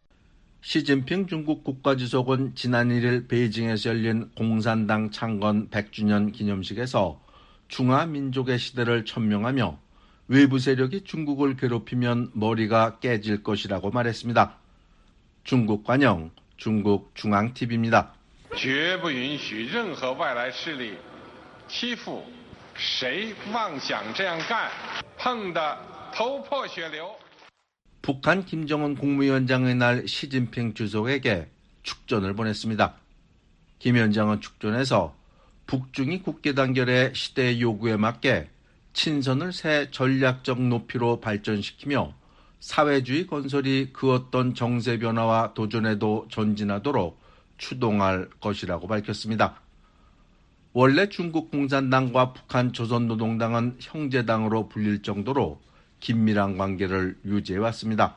시진핑 중국 국가주석은 지난 1일 베이징에서 열린 공산당 창건 100주년 기념식에서 중화민족의 시대를 천명하며 외부 세력이 중국을 괴롭히면 머리가 깨질 것이라고 말했습니다. 중국 관영, 중국 중앙TV입니다. 绝不允许任何外来势力欺负谁妄想这样干，碰得头破血流。 북한 김정은 국무위원장의 날 시진핑 주석에게 축전을 보냈습니다. 김 위원장은 축전에서 북중이 국계단결의 시대의 요구에 맞게 친선을 새 전략적 높이로 발전시키며 사회주의 건설이 그 어떤 정세 변화와 도전에도 전진하도록 추동할 것이라고 밝혔습니다. 원래 중국 공산당과 북한 조선노동당은 형제당으로 불릴 정도로 긴밀한 관계를 유지해왔습니다.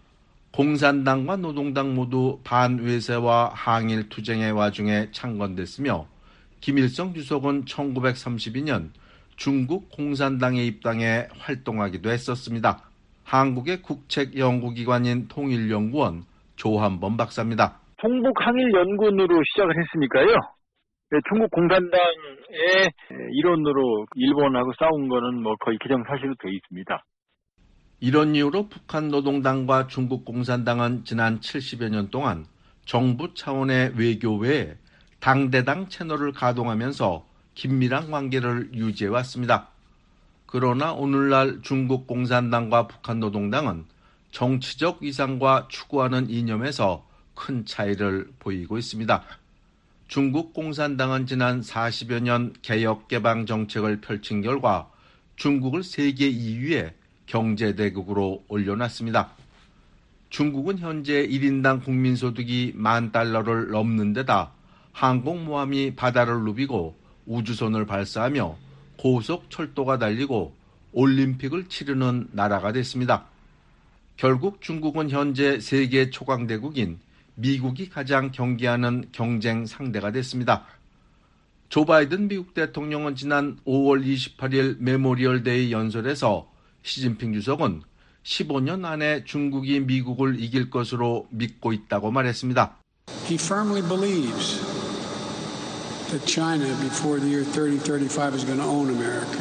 공산당과 노동당 모두 반외세와 항일 투쟁의 와중에 창건됐으며 김일성 주석은 1932년 중국 공산당에 입당해 활동하기도 했었습니다. 한국의 국책연구기관인 통일연구원 조한범 박사입니다. 동북항일연구원으로 시작을 했으니까요. 중국 공산당의 일원으로 일본하고 싸운 거는 거의 기정사실로 되어 있습니다. 이런 이유로 북한 노동당과 중국 공산당은 지난 70여 년 동안 정부 차원의 외교 외에 당대당 채널을 가동하면서 긴밀한 관계를 유지해왔습니다. 그러나 오늘날 중국 공산당과 북한 노동당은 정치적 위상과 추구하는 이념에서 큰 차이를 보이고 있습니다. 중국 공산당은 지난 40여 년 개혁 개방 정책을 펼친 결과 중국을 세계 2위의 경제대국으로 올려놨습니다. 중국은 현재 1인당 국민소득이 $10,000를 넘는 데다 항공모함이 바다를 누비고 우주선을 발사하며 고속철도가 달리고 올림픽을 치르는 나라가 됐습니다. 결국 중국은 현재 세계 초강대국인 미국이 가장 경계하는 경쟁 상대가 됐습니다. 조 바이든 미국 대통령은 지난 5월 28일 메모리얼 데이 연설에서 시진핑 주석은 15년 안에 중국이 미국을 이길 것으로 믿고 있다고 말했습니다. He firmly believes that China before the year 3035 is going to own America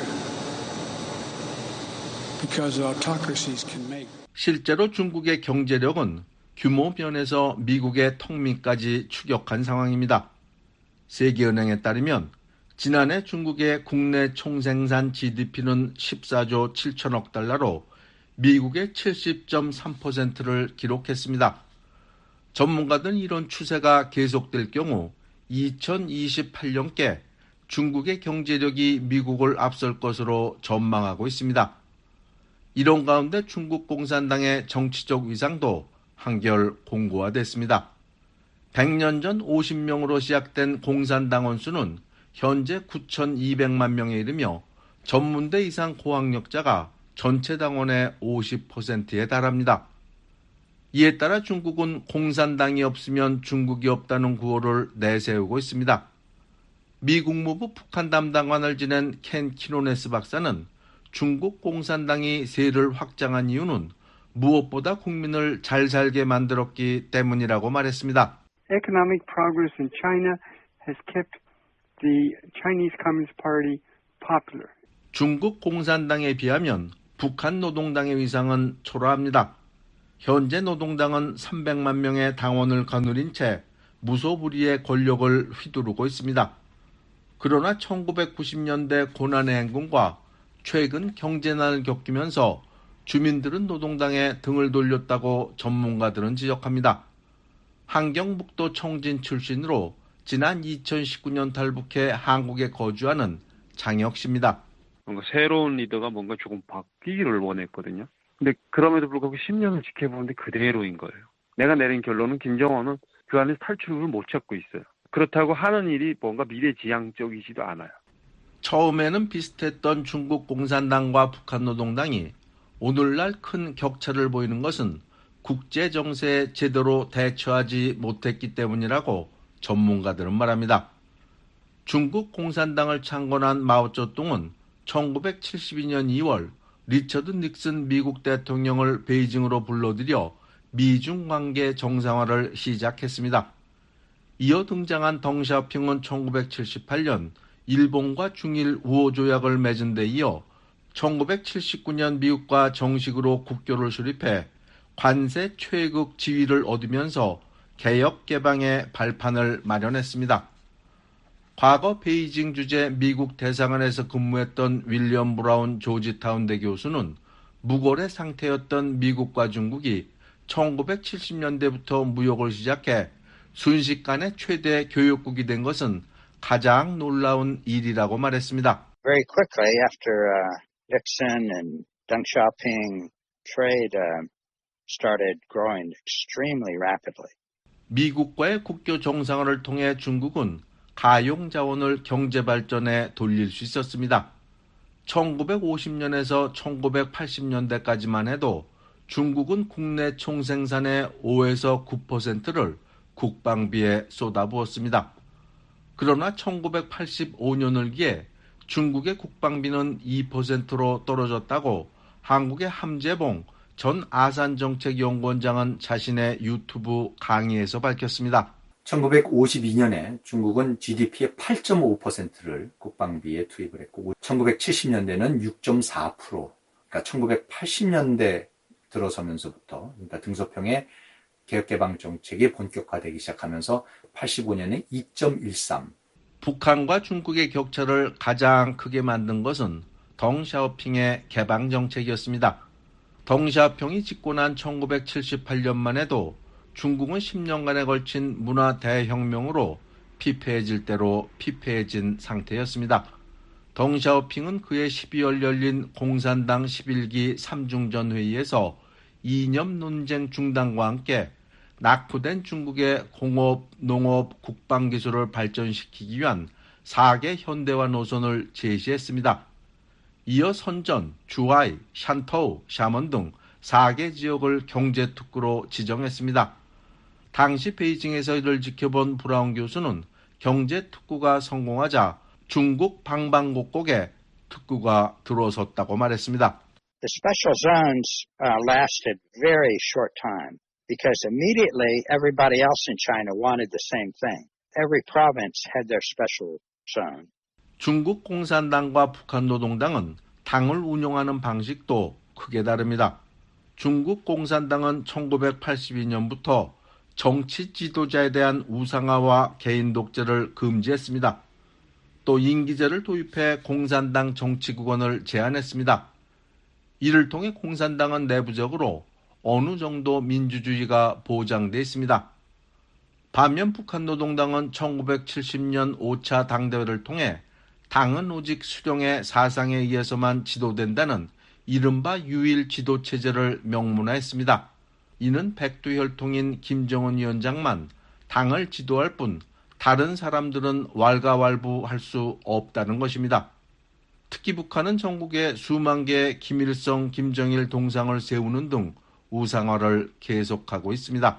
because autocracies can make. 실제로 중국의 경제력은 규모 면에서 미국의 턱밑까지 추격한 상황입니다. 세계은행에 따르면 지난해 중국의 국내 총생산 GDP는 14조 7천억 달러로 미국의 70.3%를 기록했습니다. 전문가들은 이런 추세가 계속될 경우 2028년께 중국의 경제력이 미국을 앞설 것으로 전망하고 있습니다. 이런 가운데 중국 공산당의 정치적 위상도 한결 공고화됐습니다. 100년 전 50명으로 시작된 공산당원 수는 현재 9,200만 명에 이르며 전문대 이상 고학력자가 전체 당원의 50%에 달합니다. 이에 따라 중국은 공산당이 없으면 중국이 없다는 구호를 내세우고 있습니다. 미 국무부 북한 담당관을 지낸 켄 키노네스 박사는 중국 공산당이 세를 확장한 이유는 무엇보다 국민을 잘 살게 만들었기 때문이라고 말했습니다. Economic progress in China has kept the Chinese Communist Party popular. 중국 공산당에 비하면 북한 노동당의 위상은 초라합니다. 현재 노동당은 300만 명의 당원을 거느린 채 무소불위의 권력을 휘두르고 있습니다. 그러나 1990년대 고난의 행군과 최근 경제난을 겪으면서 주민들은 노동당에 등을 돌렸다고 전문가들은 지적합니다. 한경북도 청진 출신으로 지난 2019년 탈북해 한국에 거주하는 장혁 씨입니다. 뭔가 새로운 리더가 뭔가 조금 바뀌기를 원했거든요. 근데 그럼에도 불구하고 10년을 지켜보는데 그대로인 거예요. 내가 내린 결론은 김정은은 그 안에서 탈출을 못 찾고 있어요. 그렇다고 하는 일이 뭔가 미래지향적이지도 않아요. 처음에는 비슷했던 중국 공산당과 북한 노동당이 오늘날 큰 격차를 보이는 것은 국제 정세에 제대로 대처하지 못했기 때문이라고 전문가들은 말합니다. 중국 공산당을 창건한 마오쩌둥은 1972년 2월 리처드 닉슨 미국 대통령을 베이징으로 불러들여 미중 관계 정상화를 시작했습니다. 이어 등장한 덩샤오핑은 1978년 일본과 중일 우호 조약을 맺은 데 이어 1979년 미국과 정식으로 국교를 수립해 관세 최극 지위를 얻으면서 개혁 개방의 발판을 마련했습니다. 과거 베이징 주재 미국 대사관에서 근무했던 윌리엄 브라운 조지타운대 교수는 무고래 상태였던 미국과 중국이 1970년대부터 무역을 시작해 순식간에 최대 교역국이 된 것은 가장 놀라운 일이라고 말했습니다. Very quickly after Nixon and Deng Xiaoping trade started growing extremely rapidly. 미국과의 국교 정상화를 통해 중국은 가용 자원을 경제 발전에 돌릴 수 있었습니다. 1950년에서 1980년대까지만 해도 중국은 국내 총생산의 5에서 9%를 국방비에 쏟아부었습니다. 그러나 1985년을 기해 중국의 국방비는 2%로 떨어졌다고 한국의 함재봉 전 아산정책연구원장은 자신의 유튜브 강의에서 밝혔습니다. 1952년에 중국은 GDP의 8.5%를 국방비에 투입을 했고 1970년대는 6.4%, 그러니까 1980년대 들어서면서부터 그러니까 등소평의 개혁개방 정책이 본격화되기 시작하면서 85년에 2.13. 북한과 중국의 격차를 가장 크게 만든 것은 덩샤오핑의 개방 정책이었습니다. 덩샤오핑이 집권한 1978년만 해도 중국은 10년간에 걸친 문화 대혁명으로 피폐해질 대로 피폐해진 상태였습니다. 덩샤오핑은 그해 12월 열린 공산당 11기 3중전 회의에서 이념 논쟁 중단과 함께 낙후된 중국의 공업, 농업, 국방기술을 발전시키기 위한 4개 현대화 노선을 제시했습니다. 이어 선전, 주하이, 샨토우, 샤먼 등 4개 지역을 경제특구로 지정했습니다. 당시 베이징에서 이를 지켜본 브라운 교수는 경제특구가 성공하자 중국 방방곡곡에 특구가 들어섰다고 말했습니다. The special zones lasted very short time because immediately everybody else in China wanted the same thing. Every province had their special zone. 중국 공산당과 북한 노동당은 당을 운영하는 방식도 크게 다릅니다. 중국 공산당은 1982년부터 정치 지도자에 대한 우상화와 개인 독재를 금지했습니다. 또 임기제를 도입해 공산당 정치국원을 제한했습니다. 이를 통해 공산당은 내부적으로 어느 정도 민주주의가 보장돼 있습니다. 반면 북한 노동당은 1970년 5차 당대회를 통해 당은 오직 수령의 사상에 의해서만 지도된다는 이른바 유일 지도체제를 명문화했습니다. 이는 백두혈통인 김정은 위원장만 당을 지도할 뿐 다른 사람들은 왈가왈부할 수 없다는 것입니다. 특히 북한은 전국에 수만 개의 김일성, 김정일 동상을 세우는 등 우상화를 계속하고 있습니다.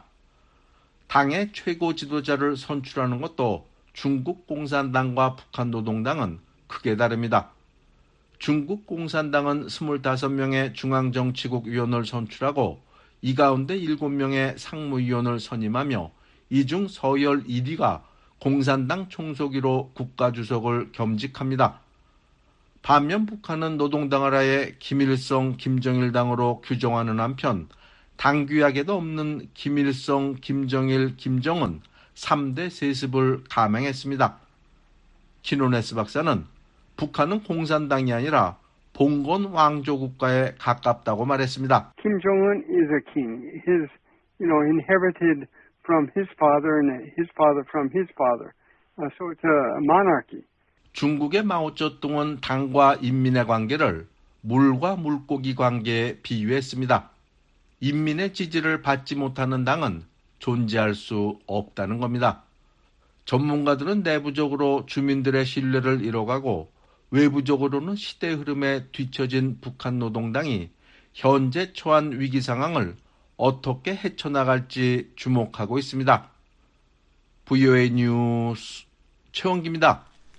당의 최고 지도자를 선출하는 것도 중국 공산당과 북한 노동당은 크게 다릅니다. 중국 공산당은 25명의 중앙정치국 위원을 선출하고 이 가운데 7명의 상무위원을 선임하며 이 중 서열 1위가 공산당 총서기로 국가주석을 겸직합니다. 반면 북한은 노동당 하에 김일성, 김정일 당으로 규정하는 한편 당규약에도 없는 김일성, 김정일, 김정은 3대 세습을 감행했습니다. 키노네스 박사는 북한은 공산당이 아니라 봉건 왕조 국가에 가깝다고 말했습니다. Kim Jong-un is a king. His, inherited from his father and his father from his father. So it's a monarchy. 중국의 마오쩌둥은 당과 인민의 관계를 물과 물고기 관계에 비유했습니다. 인민의 지지를 받지 못하는 당은 존재할 수 없다는 겁니다. 전문가들은 내부적으로 주민들의 신뢰를 잃어가고 외부적으로는 시대 흐름에 뒤처진 북한 노동당이 현재 처한 위기 상황을 어떻게 헤쳐나갈지 주목하고 있습니다. VOA 뉴스 최원기입니다.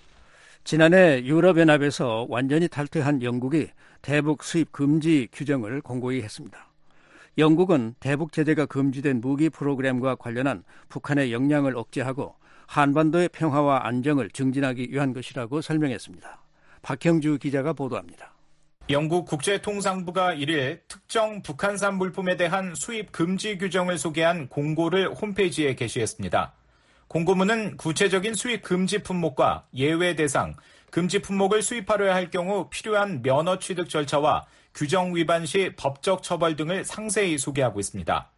지난해 유럽연합에서 완전히 탈퇴한 영국이 대북 수입 금지 규정을 공고히 했습니다. 영국은 대북 제재가 금지된 무기 프로그램과 관련한 북한의 역량을 억제하고 한반도의 평화와 안정을 증진하기 위한 것이라고 설명했습니다. 박형주 기자가 보도합니다. 영국 국제통상부가 1일 특정 북한산 물품에 대한 수입 금지 규정을 소개한 공고를 홈페이지에 게시했습니다. 공고문은 구체적인 수입 금지 품목과 예외 대상, 금지 품목을 수입하려 할 경우 필요한 면허 취득 절차와 규정 위반 시 법적 처벌 등을 상세히 소개하고 있습니다.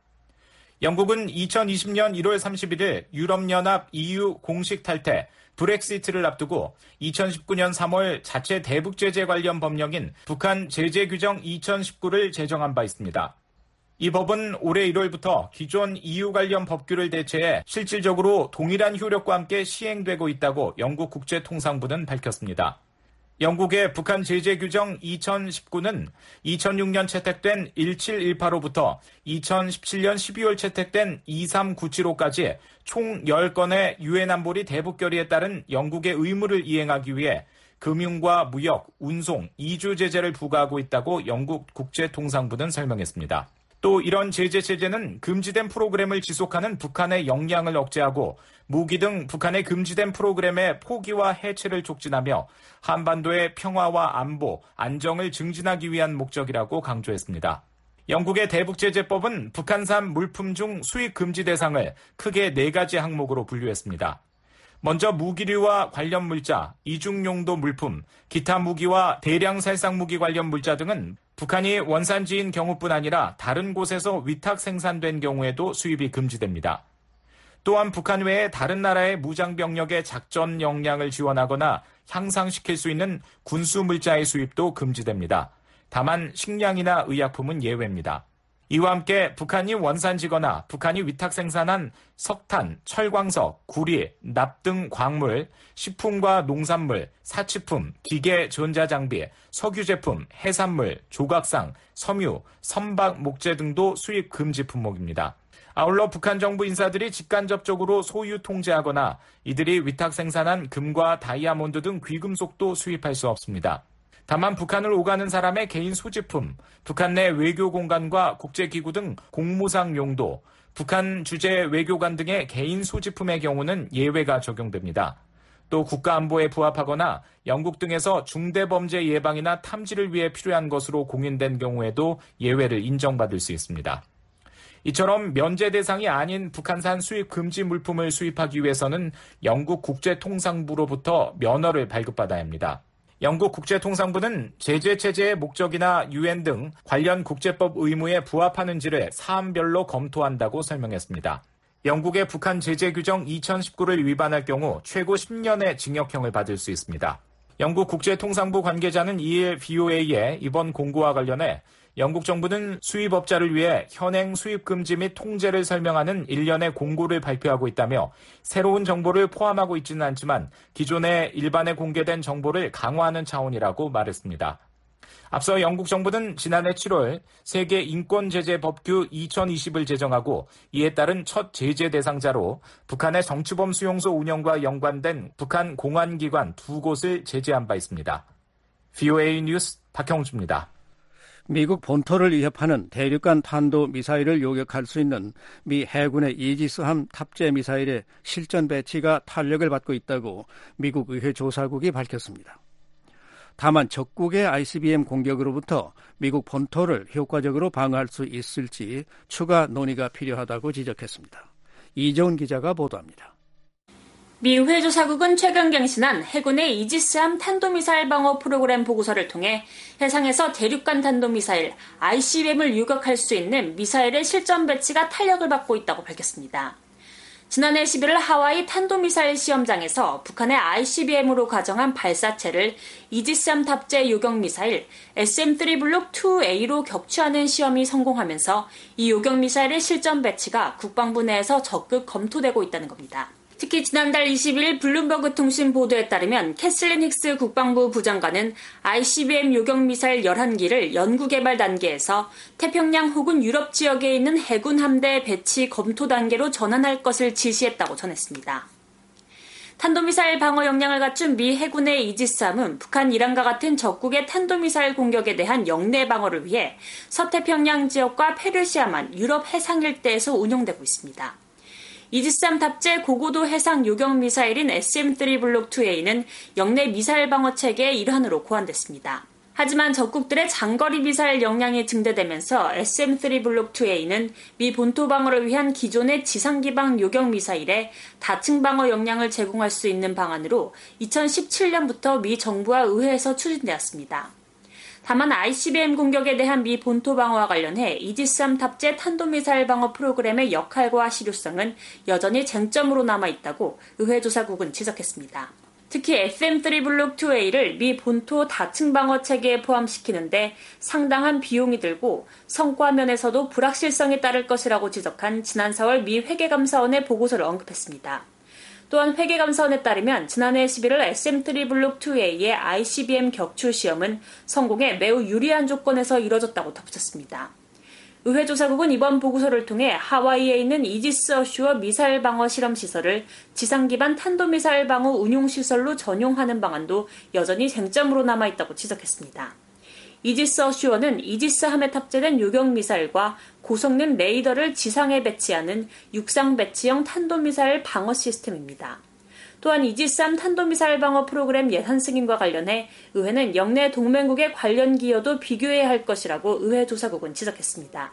영국은 2020년 1월 31일 유럽연합 EU 공식 탈퇴, 브렉시트를 앞두고 2019년 3월 자체 대북 제재 관련 법령인 북한 제재 규정 2019를 제정한 바 있습니다. 이 법은 올해 1월부터 기존 EU 관련 법규를 대체해 실질적으로 동일한 효력과 함께 시행되고 있다고 영국 국제통상부는 밝혔습니다. 영국의 북한 제재 규정 2019는 2006년 채택된 1718호부터 2017년 12월 채택된 23975까지 총 10건의 유엔 안보리 대북 결의에 따른 영국의 의무를 이행하기 위해 금융과 무역, 운송, 이주 제재를 부과하고 있다고 영국 국제통상부는 설명했습니다. 또 이런 제재 체제는 금지된 프로그램을 지속하는 북한의 역량을 억제하고 무기 등 북한의 금지된 프로그램의 포기와 해체를 촉진하며 한반도의 평화와 안보, 안정을 증진하기 위한 목적이라고 강조했습니다. 영국의 대북제재법은 북한산 물품 중 수입 금지 대상을 크게 4가지 항목으로 분류했습니다. 먼저 무기류와 관련 물자, 이중용도 물품, 기타 무기와 대량 살상 무기 관련 물자 등은 북한이 원산지인 경우뿐 아니라 다른 곳에서 위탁 생산된 경우에도 수입이 금지됩니다. 또한 북한 외에 다른 나라의 무장병력의 작전 역량을 지원하거나 향상시킬 수 있는 군수 물자의 수입도 금지됩니다. 다만 식량이나 의약품은 예외입니다. 이와 함께 북한이 원산지거나 북한이 위탁 생산한 석탄, 철광석, 구리, 납 등 광물, 식품과 농산물, 사치품, 기계, 전자장비, 석유제품, 해산물, 조각상, 섬유, 선박, 목재 등도 수입 금지 품목입니다. 아울러 북한 정부 인사들이 직간접적으로 소유 통제하거나 이들이 위탁 생산한 금과 다이아몬드 등 귀금속도 수입할 수 없습니다. 다만 북한을 오가는 사람의 개인 소지품, 북한 내 외교 공간과 국제기구 등 공무상 용도, 북한 주재 외교관 등의 개인 소지품의 경우는 예외가 적용됩니다. 또 국가안보에 부합하거나 영국 등에서 중대범죄 예방이나 탐지를 위해 필요한 것으로 공인된 경우에도 예외를 인정받을 수 있습니다. 이처럼 면제 대상이 아닌 북한산 수입 금지 물품을 수입하기 위해서는 영국 국제통상부로부터 면허를 발급받아야 합니다. 영국 국제통상부는 제재 체제의 목적이나 유엔 등 관련 국제법 의무에 부합하는지를 사안별로 검토한다고 설명했습니다. 영국의 북한 제재 규정 2019를 위반할 경우 최고 10년의 징역형을 받을 수 있습니다. 영국 국제통상부 관계자는 2일 VOA에 이번 공고와 관련해 영국 정부는 수입업자를 위해 현행 수입 금지 및 통제를 설명하는 일련의 공고를 발표하고 있다며 새로운 정보를 포함하고 있지는 않지만 기존에 일반에 공개된 정보를 강화하는 차원이라고 말했습니다. 앞서 영국 정부는 지난해 7월 세계 인권제재법규 2020을 제정하고 이에 따른 첫 제재 대상자로 북한의 정치범 수용소 운영과 연관된 북한 공안기관 2곳을 제재한 바 있습니다. VOA 뉴스 박형주입니다. 미국 본토를 위협하는 대륙간 탄도미사일을 요격할 수 있는 미 해군의 이지스함 탑재 미사일의 실전 배치가 탄력을 받고 있다고 미국 의회 조사국이 밝혔습니다. 다만 적국의 ICBM 공격으로부터 미국 본토를 효과적으로 방어할 수 있을지 추가 논의가 필요하다고 지적했습니다. 이재훈 기자가 보도합니다. 미 의회 조사국은 최근 갱신한 해군의 이지스함 탄도미사일 방어 프로그램 보고서를 통해 해상에서 대륙간 탄도미사일 ICBM을 요격할 수 있는 미사일의 실전 배치가 탄력을 받고 있다고 밝혔습니다. 지난해 11월 하와이 탄도미사일 시험장에서 북한의 ICBM으로 가정한 발사체를 이지스함 탑재 요격미사일 SM-3 블록 2A로 격추하는 시험이 성공하면서 이 요격미사일의 실전 배치가 국방부 내에서 적극 검토되고 있다는 겁니다. 특히 지난달 20일 블룸버그 통신 보도에 따르면 캐슬린 힉스 국방부 부장관은 ICBM 요격미사일 11기를 연구개발 단계에서 태평양 혹은 유럽 지역에 있는 해군 함대 배치 검토 단계로 전환할 것을 지시했다고 전했습니다. 탄도미사일 방어 역량을 갖춘 미 해군의 이지스함은 북한, 이란과 같은 적국의 탄도미사일 공격에 대한 영내 방어를 위해 서태평양 지역과 페르시아만, 유럽 해상 일대에서 운용되고 있습니다. 이지스함 탑재 고고도 해상 요격 미사일인 SM-3 블록 2A는 영내 미사일 방어 체계의 일환으로 고안됐습니다. 하지만 적국들의 장거리 미사일 역량이 증대되면서 SM-3 블록 2A는 미 본토 방어를 위한 기존의 지상 기반 요격 미사일에 다층 방어 역량을 제공할 수 있는 방안으로 2017년부터 미 정부와 의회에서 추진되었습니다. 다만 ICBM 공격에 대한 미 본토 방어와 관련해 이지스함 탑재 탄도미사일 방어 프로그램의 역할과 실효성은 여전히 쟁점으로 남아있다고 의회 조사국은 지적했습니다. 특히 SM-3 블록 2A를 미 본토 다층 방어 체계에 포함시키는데 상당한 비용이 들고 성과 면에서도 불확실성이 따를 것이라고 지적한 지난 4월 미 회계감사원의 보고서를 언급했습니다. 또한 회계감사원에 따르면 지난해 11월 SM-3 블록 2A의 ICBM 격추 시험은 성공에 매우 유리한 조건에서 이뤄졌다고 덧붙였습니다. 의회 조사국은 이번 보고서를 통해 하와이에 있는 이지스 어슈어 미사일 방어 실험 시설을 지상 기반 탄도미사일 방어 운용 시설로 전용하는 방안도 여전히 쟁점으로 남아있다고 지적했습니다. 이지스 어슈어는 이지스함에 탑재된 요격미사일과 고성능 레이더를 지상에 배치하는 육상 배치형 탄도미사일 방어 시스템입니다. 또한 이지스함 탄도미사일 방어 프로그램 예산 승인과 관련해 의회는 영내 동맹국의 관련 기여도 비교해야 할 것이라고 의회 조사국은 지적했습니다.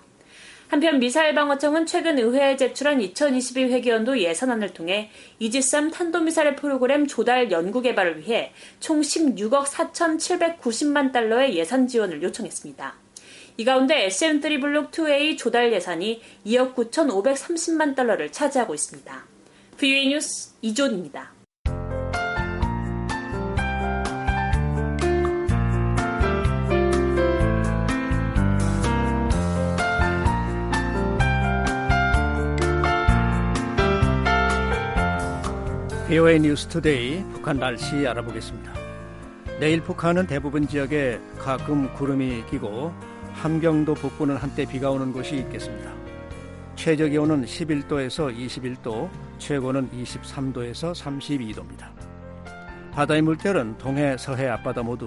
한편 미사일방어청은 최근 의회에 제출한 2022 회계연도 예산안을 통해 이지스함 탄도미사일 프로그램 조달 연구 개발을 위해 총 16억 4,790만 달러의 예산 지원을 요청했습니다. 이 가운데 SM-3 블록 2A 조달 예산이 2억 9,530만 달러를 차지하고 있습니다. VOA 뉴스 이존입니다. VOA 뉴스 투데이 북한 날씨 알아보겠습니다. 내일 북한은 대부분 지역에 가끔 구름이 끼고 함경도 북부는 한때 비가 오는 곳이 있겠습니다. 최저 기온은 11도에서 21도, 최고는 23도에서 32도입니다. 바다의 물결은 동해, 서해 앞바다 모두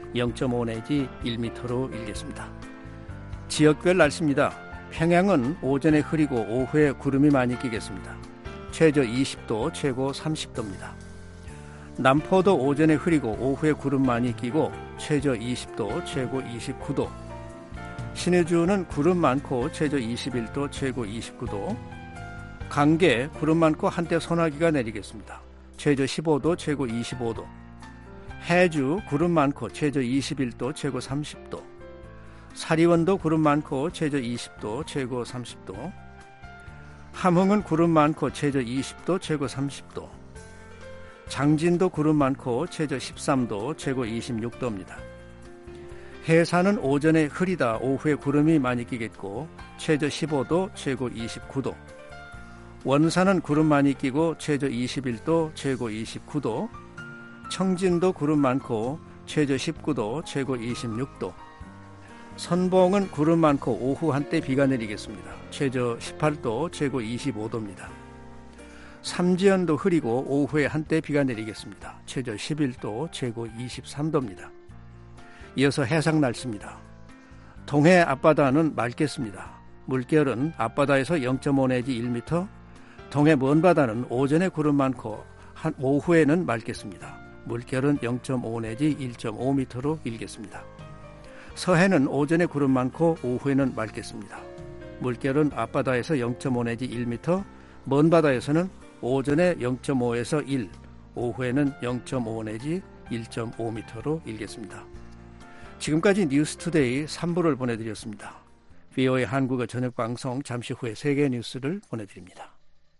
0.5 내지 1m로 일겠습니다. 지역별 날씨입니다. 평양은 오전에 흐리고 오후에 구름이 많이 끼겠습니다. 최저 20도, 최고 30도입니다. 남포도 오전에 흐리고 오후에 구름 많이 끼고 최저 20도, 최고 29도. 신의주는 구름 많고 최저 21도, 최고 29도. 강계 구름 많고 한때 소나기가 내리겠습니다. 최저 15도, 최고 25도. 해주 구름 많고 최저 21도, 최고 30도. 사리원도 구름 많고 최저 20도, 최고 30도. 함흥은 구름 많고 최저 20도, 최고 30도. 장진도 구름 많고 최저 13도, 최고 26도입니다. 해산은 오전에 흐리다 오후에 구름이 많이 끼겠고 최저 15도, 최고 29도. 원산은 구름 많이 끼고 최저 21도, 최고 29도. 청진도 구름 많고 최저 19도, 최고 26도. 선봉은 구름 많고 오후 한때 비가 내리겠습니다. 최저 18도, 최고 25도입니다. 삼지연도 흐리고 오후에 한때 비가 내리겠습니다. 최저 11도, 최고 23도입니다. 이어서 해상 날씨입니다. 동해 앞바다는 맑겠습니다. 물결은 앞바다에서 0.5 내지 1m, 동해 먼바다는 오전에 구름 많고 오후에는 맑겠습니다. 물결은 0.5 내지 1.5m로 일겠습니다. 서해는 오전에 구름 많고 오후에는 맑겠습니다. 물결은 앞바다에서 0.5 내지 1m, 먼 바다에서는 오전에 0.5에서 1, 오후에는 0.5 내지 1.5m로 일겠습니다. 지금까지 뉴스투데이 3부를 보내드렸습니다. VOA 한국어 저녁방송 잠시 후에 세계 뉴스를 보내드립니다.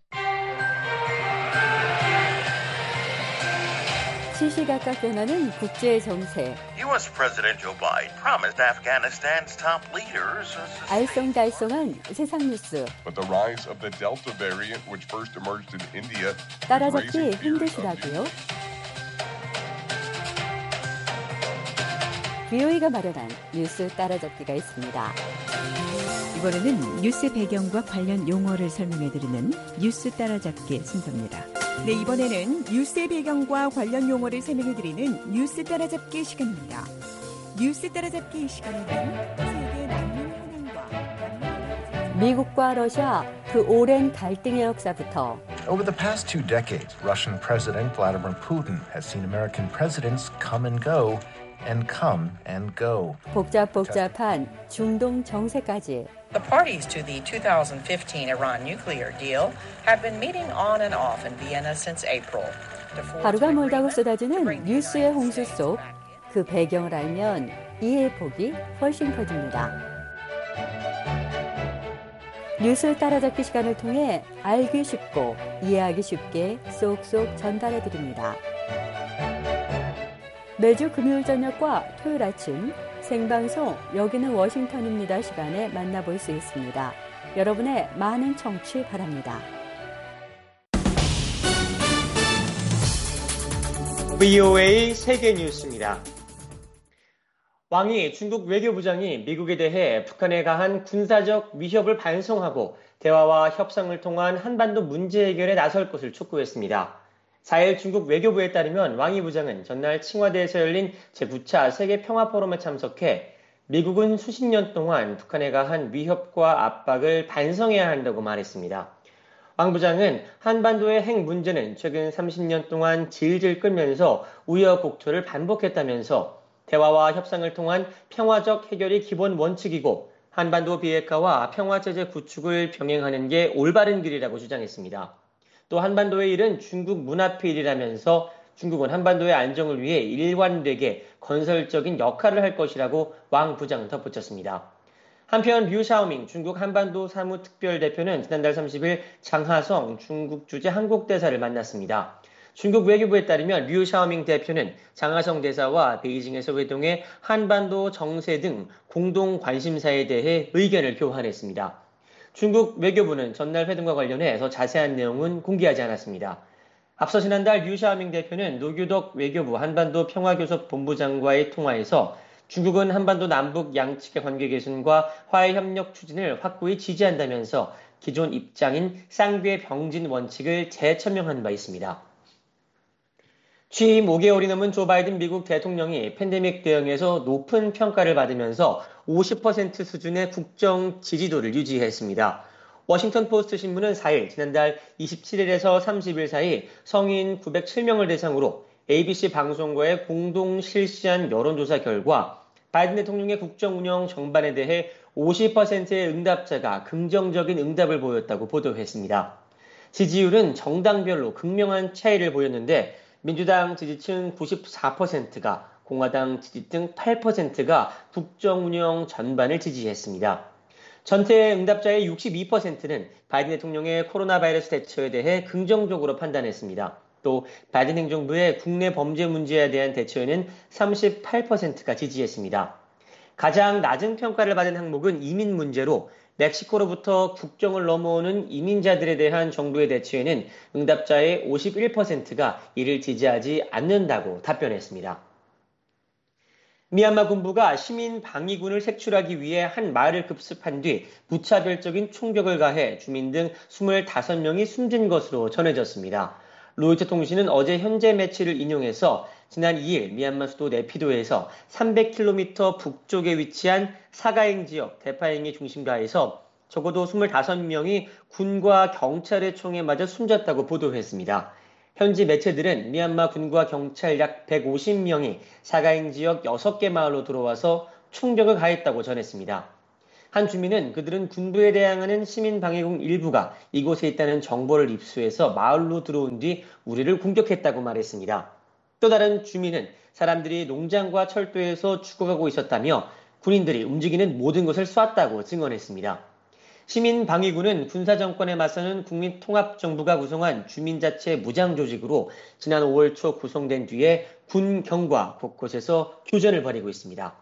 시시각각 변하는 국제 정세. U.S. President Joe Biden promised Afghanistan's top leaders. 알쏭달쏭한 세상 뉴스. But the rise of the Delta variant, which first emerged in India, 따라잡기 힘드시다고요? VOA가 마련한 뉴스 따라잡기가 있습니다. 이번에는 뉴스 배경과 관련 용어를 설명해드리는 뉴스 따라잡기 순서입니다. 네, 이번에는 뉴스의 배경과 관련 용어를 설명해드리는 뉴스 따라잡기 시간입니다. 뉴스 따라잡기 시간에는 세계 난민 현황과 미국과 러시아 그 오랜 갈등의 역사부터 Over the past 2 decades, Russian President Vladimir Putin has seen American presidents come and go and come and go. 복잡한 중동 정세까지 The parties to the 2015 Iran nuclear deal have been meeting on and off in Vienna since April. 하루가 멀다고 쏟아지는 뉴스의 홍수 속 그 배경을 알면 이해의 폭이 훨씬 커집니다. 뉴스 따라잡기 시간을 통해 알기 쉽고 이해하기 쉽게 쏙쏙 전달해 드립니다. 매주 금요일 저녁과 토요일 아침 생방송 여기는 워싱턴입니다 시간에 만나볼 수 있습니다. 여러분의 많은 청취 바랍니다. VOA 세계 뉴스입니다. 왕이 중국 외교부장이 미국에 대해 북한에 가한 군사적 위협을 반성하고 대화와 협상을 통한 한반도 문제 해결에 나설 것을 촉구했습니다. 4일 중국 외교부에 따르면 왕이 부장은 전날 칭화대에서 열린 제9차 세계평화포럼에 참석해 미국은 수십 년 동안 북한에 가한 위협과 압박을 반성해야 한다고 말했습니다. 왕 부장은 한반도의 핵 문제는 최근 30년 동안 질질 끌면서 우여곡절을 반복했다면서 대화와 협상을 통한 평화적 해결이 기본 원칙이고 한반도 비핵화와 평화체제 구축을 병행하는 게 올바른 길이라고 주장했습니다. 또 한반도의 일은 중국 문 앞의 일이라면서 중국은 한반도의 안정을 위해 일관되게 건설적인 역할을 할 것이라고 왕 부장은 덧붙였습니다. 한편 류 샤오밍 중국 한반도 사무특별대표는 지난달 30일 장하성 중국 주재 한국 대사를 만났습니다. 중국 외교부에 따르면 류 샤오밍 대표는 장하성 대사와 베이징에서 회동해 한반도 정세 등 공동 관심사에 대해 의견을 교환했습니다. 중국 외교부는 전날 회동과 관련해 더 자세한 내용은 공개하지 않았습니다. 앞서 지난달 류 샤오밍 대표는 노규덕 외교부 한반도 평화교섭본부장과의 통화에서 중국은 한반도 남북 양측의 관계 개선과 화해 협력 추진을 확고히 지지한다면서 기존 입장인 쌍궤 병진 원칙을 재천명한 바 있습니다. 취임 5개월이 넘은 조 바이든 미국 대통령이 팬데믹 대응에서 높은 평가를 받으면서 50% 수준의 국정 지지도를 유지했습니다. 워싱턴 포스트 신문은 4일 지난달 27일에서 30일 사이 성인 907명을 대상으로 ABC 방송과의 공동 실시한 여론조사 결과 바이든 대통령의 국정 운영 정반에 대해 50%의 응답자가 긍정적인 응답을 보였다고 보도했습니다. 지지율은 정당별로 극명한 차이를 보였는데 민주당 지지층 94%가, 공화당 지지층 8%가 국정 운영 전반을 지지했습니다. 전체 응답자의 62%는 바이든 대통령의 코로나 바이러스 대처에 대해 긍정적으로 판단했습니다. 또 바이든 행정부의 국내 범죄 문제에 대한 대처에는 38%가 지지했습니다. 가장 낮은 평가를 받은 항목은 이민 문제로 멕시코로부터 국경을 넘어오는 이민자들에 대한 정부의 대처에는 응답자의 51%가 이를 지지하지 않는다고 답변했습니다. 미얀마 군부가 시민 방위군을 색출하기 위해 한 마을을 급습한 뒤 무차별적인 총격을 가해 주민 등 25명이 숨진 것으로 전해졌습니다. 로이터 통신은 어제 현재 매체를 인용해서 지난 2일 미얀마 수도 네피도에서 300km 북쪽에 위치한 사가행 지역 대파행의 중심가에서 적어도 25명이 군과 경찰의 총에 맞아 숨졌다고 보도했습니다. 현지 매체들은 미얀마 군과 경찰 약 150명이 사가행 지역 6개 마을로 들어와서 총격을 가했다고 전했습니다. 한 주민은 그들은 군부에 대항하는 시민방위군 일부가 이곳에 있다는 정보를 입수해서 마을로 들어온 뒤 우리를 공격했다고 말했습니다. 또 다른 주민은 사람들이 농장과 철도에서 죽어가고 있었다며 군인들이 움직이는 모든 것을 쐈다고 증언했습니다. 시민방위군은 군사정권에 맞서는 국민통합정부가 구성한 주민자치 무장조직으로 지난 5월 초 구성된 뒤에 군경과 곳곳에서 교전을 벌이고 있습니다.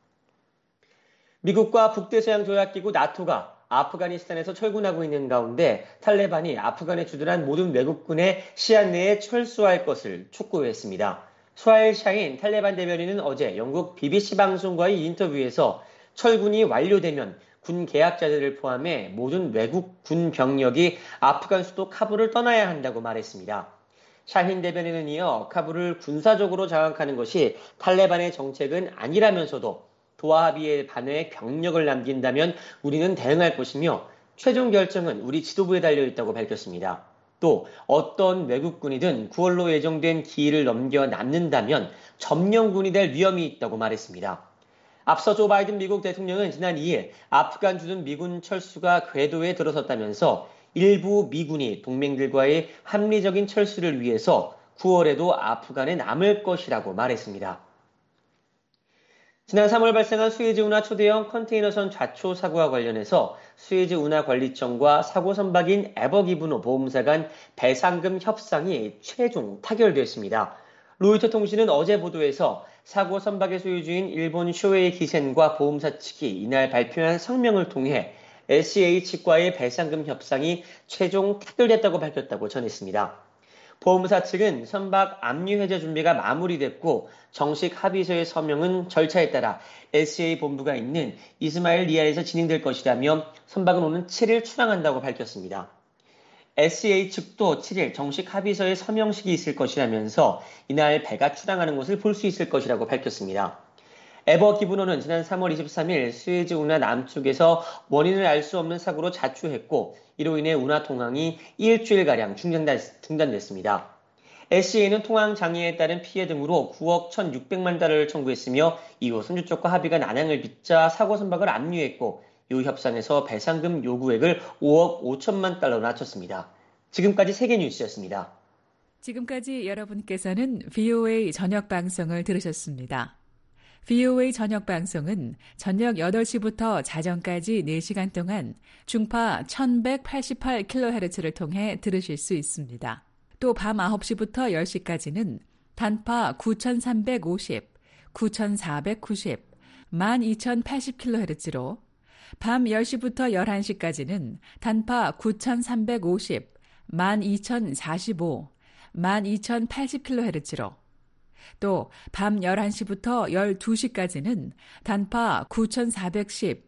미국과 북대서양조약기구 나토가 아프가니스탄에서 철군하고 있는 가운데 탈레반이 아프간에 주둔한 모든 외국군의 시한 내에 철수할 것을 촉구했습니다. 수하일 샤힌 탈레반 대변인은 어제 영국 BBC 방송과의 인터뷰에서 철군이 완료되면 군 계약자들을 포함해 모든 외국 군 병력이 아프간 수도 카불을 떠나야 한다고 말했습니다. 샤힌 대변인은 이어 카불을 군사적으로 장악하는 것이 탈레반의 정책은 아니라면서도 도하 합의에 반해 병력을 남긴다면 우리는 대응할 것이며 최종 결정은 우리 지도부에 달려있다고 밝혔습니다. 또 어떤 외국군이든 9월로 예정된 기일을 넘겨 남는다면 점령군이 될 위험이 있다고 말했습니다. 앞서 조 바이든 미국 대통령은 지난 2일 아프간 주둔 미군 철수가 궤도에 들어섰다면서 일부 미군이 동맹들과의 합리적인 철수를 위해서 9월에도 아프간에 남을 것이라고 말했습니다. 지난 3월 발생한 수에즈 운하 초대형 컨테이너선 좌초 사고와 관련해서 수에즈 운하 관리청과 사고 선박인 에버기브노 보험사 간 배상금 협상이 최종 타결됐습니다. 로이터 통신은 어제 보도에서 사고 선박의 소유주인 일본 쇼웨이 기센과 보험사 측이 이날 발표한 성명을 통해 LCA 측과의 배상금 협상이 최종 타결됐다고 밝혔다고 전했습니다. 보험사 측은 선박 압류 해제 준비가 마무리됐고 정식 합의서의 서명은 절차에 따라 LCA 본부가 있는 이스마일 리안에서 진행될 것이라며 선박은 오는 7일 출항한다고 밝혔습니다. LCA 측도 7일 정식 합의서의 서명식이 있을 것이라면서 이날 배가 출항하는 것을 볼 수 있을 것이라고 밝혔습니다. 에버기브노는 지난 3월 23일 수에즈 운하 남쪽에서 원인을 알 수 없는 사고로 자초했고 이로 인해 운하 통항이 일주일가량 중단됐습니다. LCA는 통항 장애에 따른 피해 등으로 9억 1,600만 달러를 청구했으며 이후 선주 쪽과 합의가 난항을 빚자 사고 선박을 압류했고 이후 협상에서 배상금 요구액을 5억 5천만 달러로 낮췄습니다. 지금까지 세계뉴스였습니다. 지금까지 여러분께서는 VOA 저녁 방송을 들으셨습니다. VOA 저녁 방송은 저녁 8시부터 자정까지 4시간 동안 중파 1188kHz를 통해 들으실 수 있습니다. 또 밤 9시부터 10시까지는 단파 9350, 9490, 12080kHz로 밤 10시부터 11시까지는 단파 9350, 12045, 12080kHz로 또 밤 11시부터 12시까지는 단파 9410,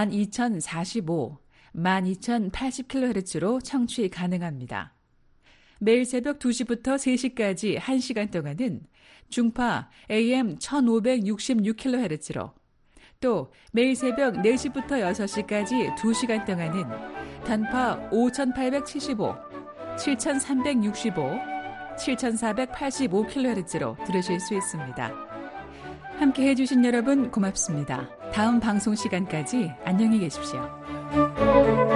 12045, 12080kHz로 청취 가능합니다. 매일 새벽 2시부터 3시까지 1시간 동안은 중파 AM 1566kHz로 또 매일 새벽 4시부터 6시까지 2시간 동안은 단파 5875, 7365, 7485kHz로 들으실 수 있습니다. 함께 해주신 여러분 고맙습니다. 다음 방송 시간까지 안녕히 계십시오.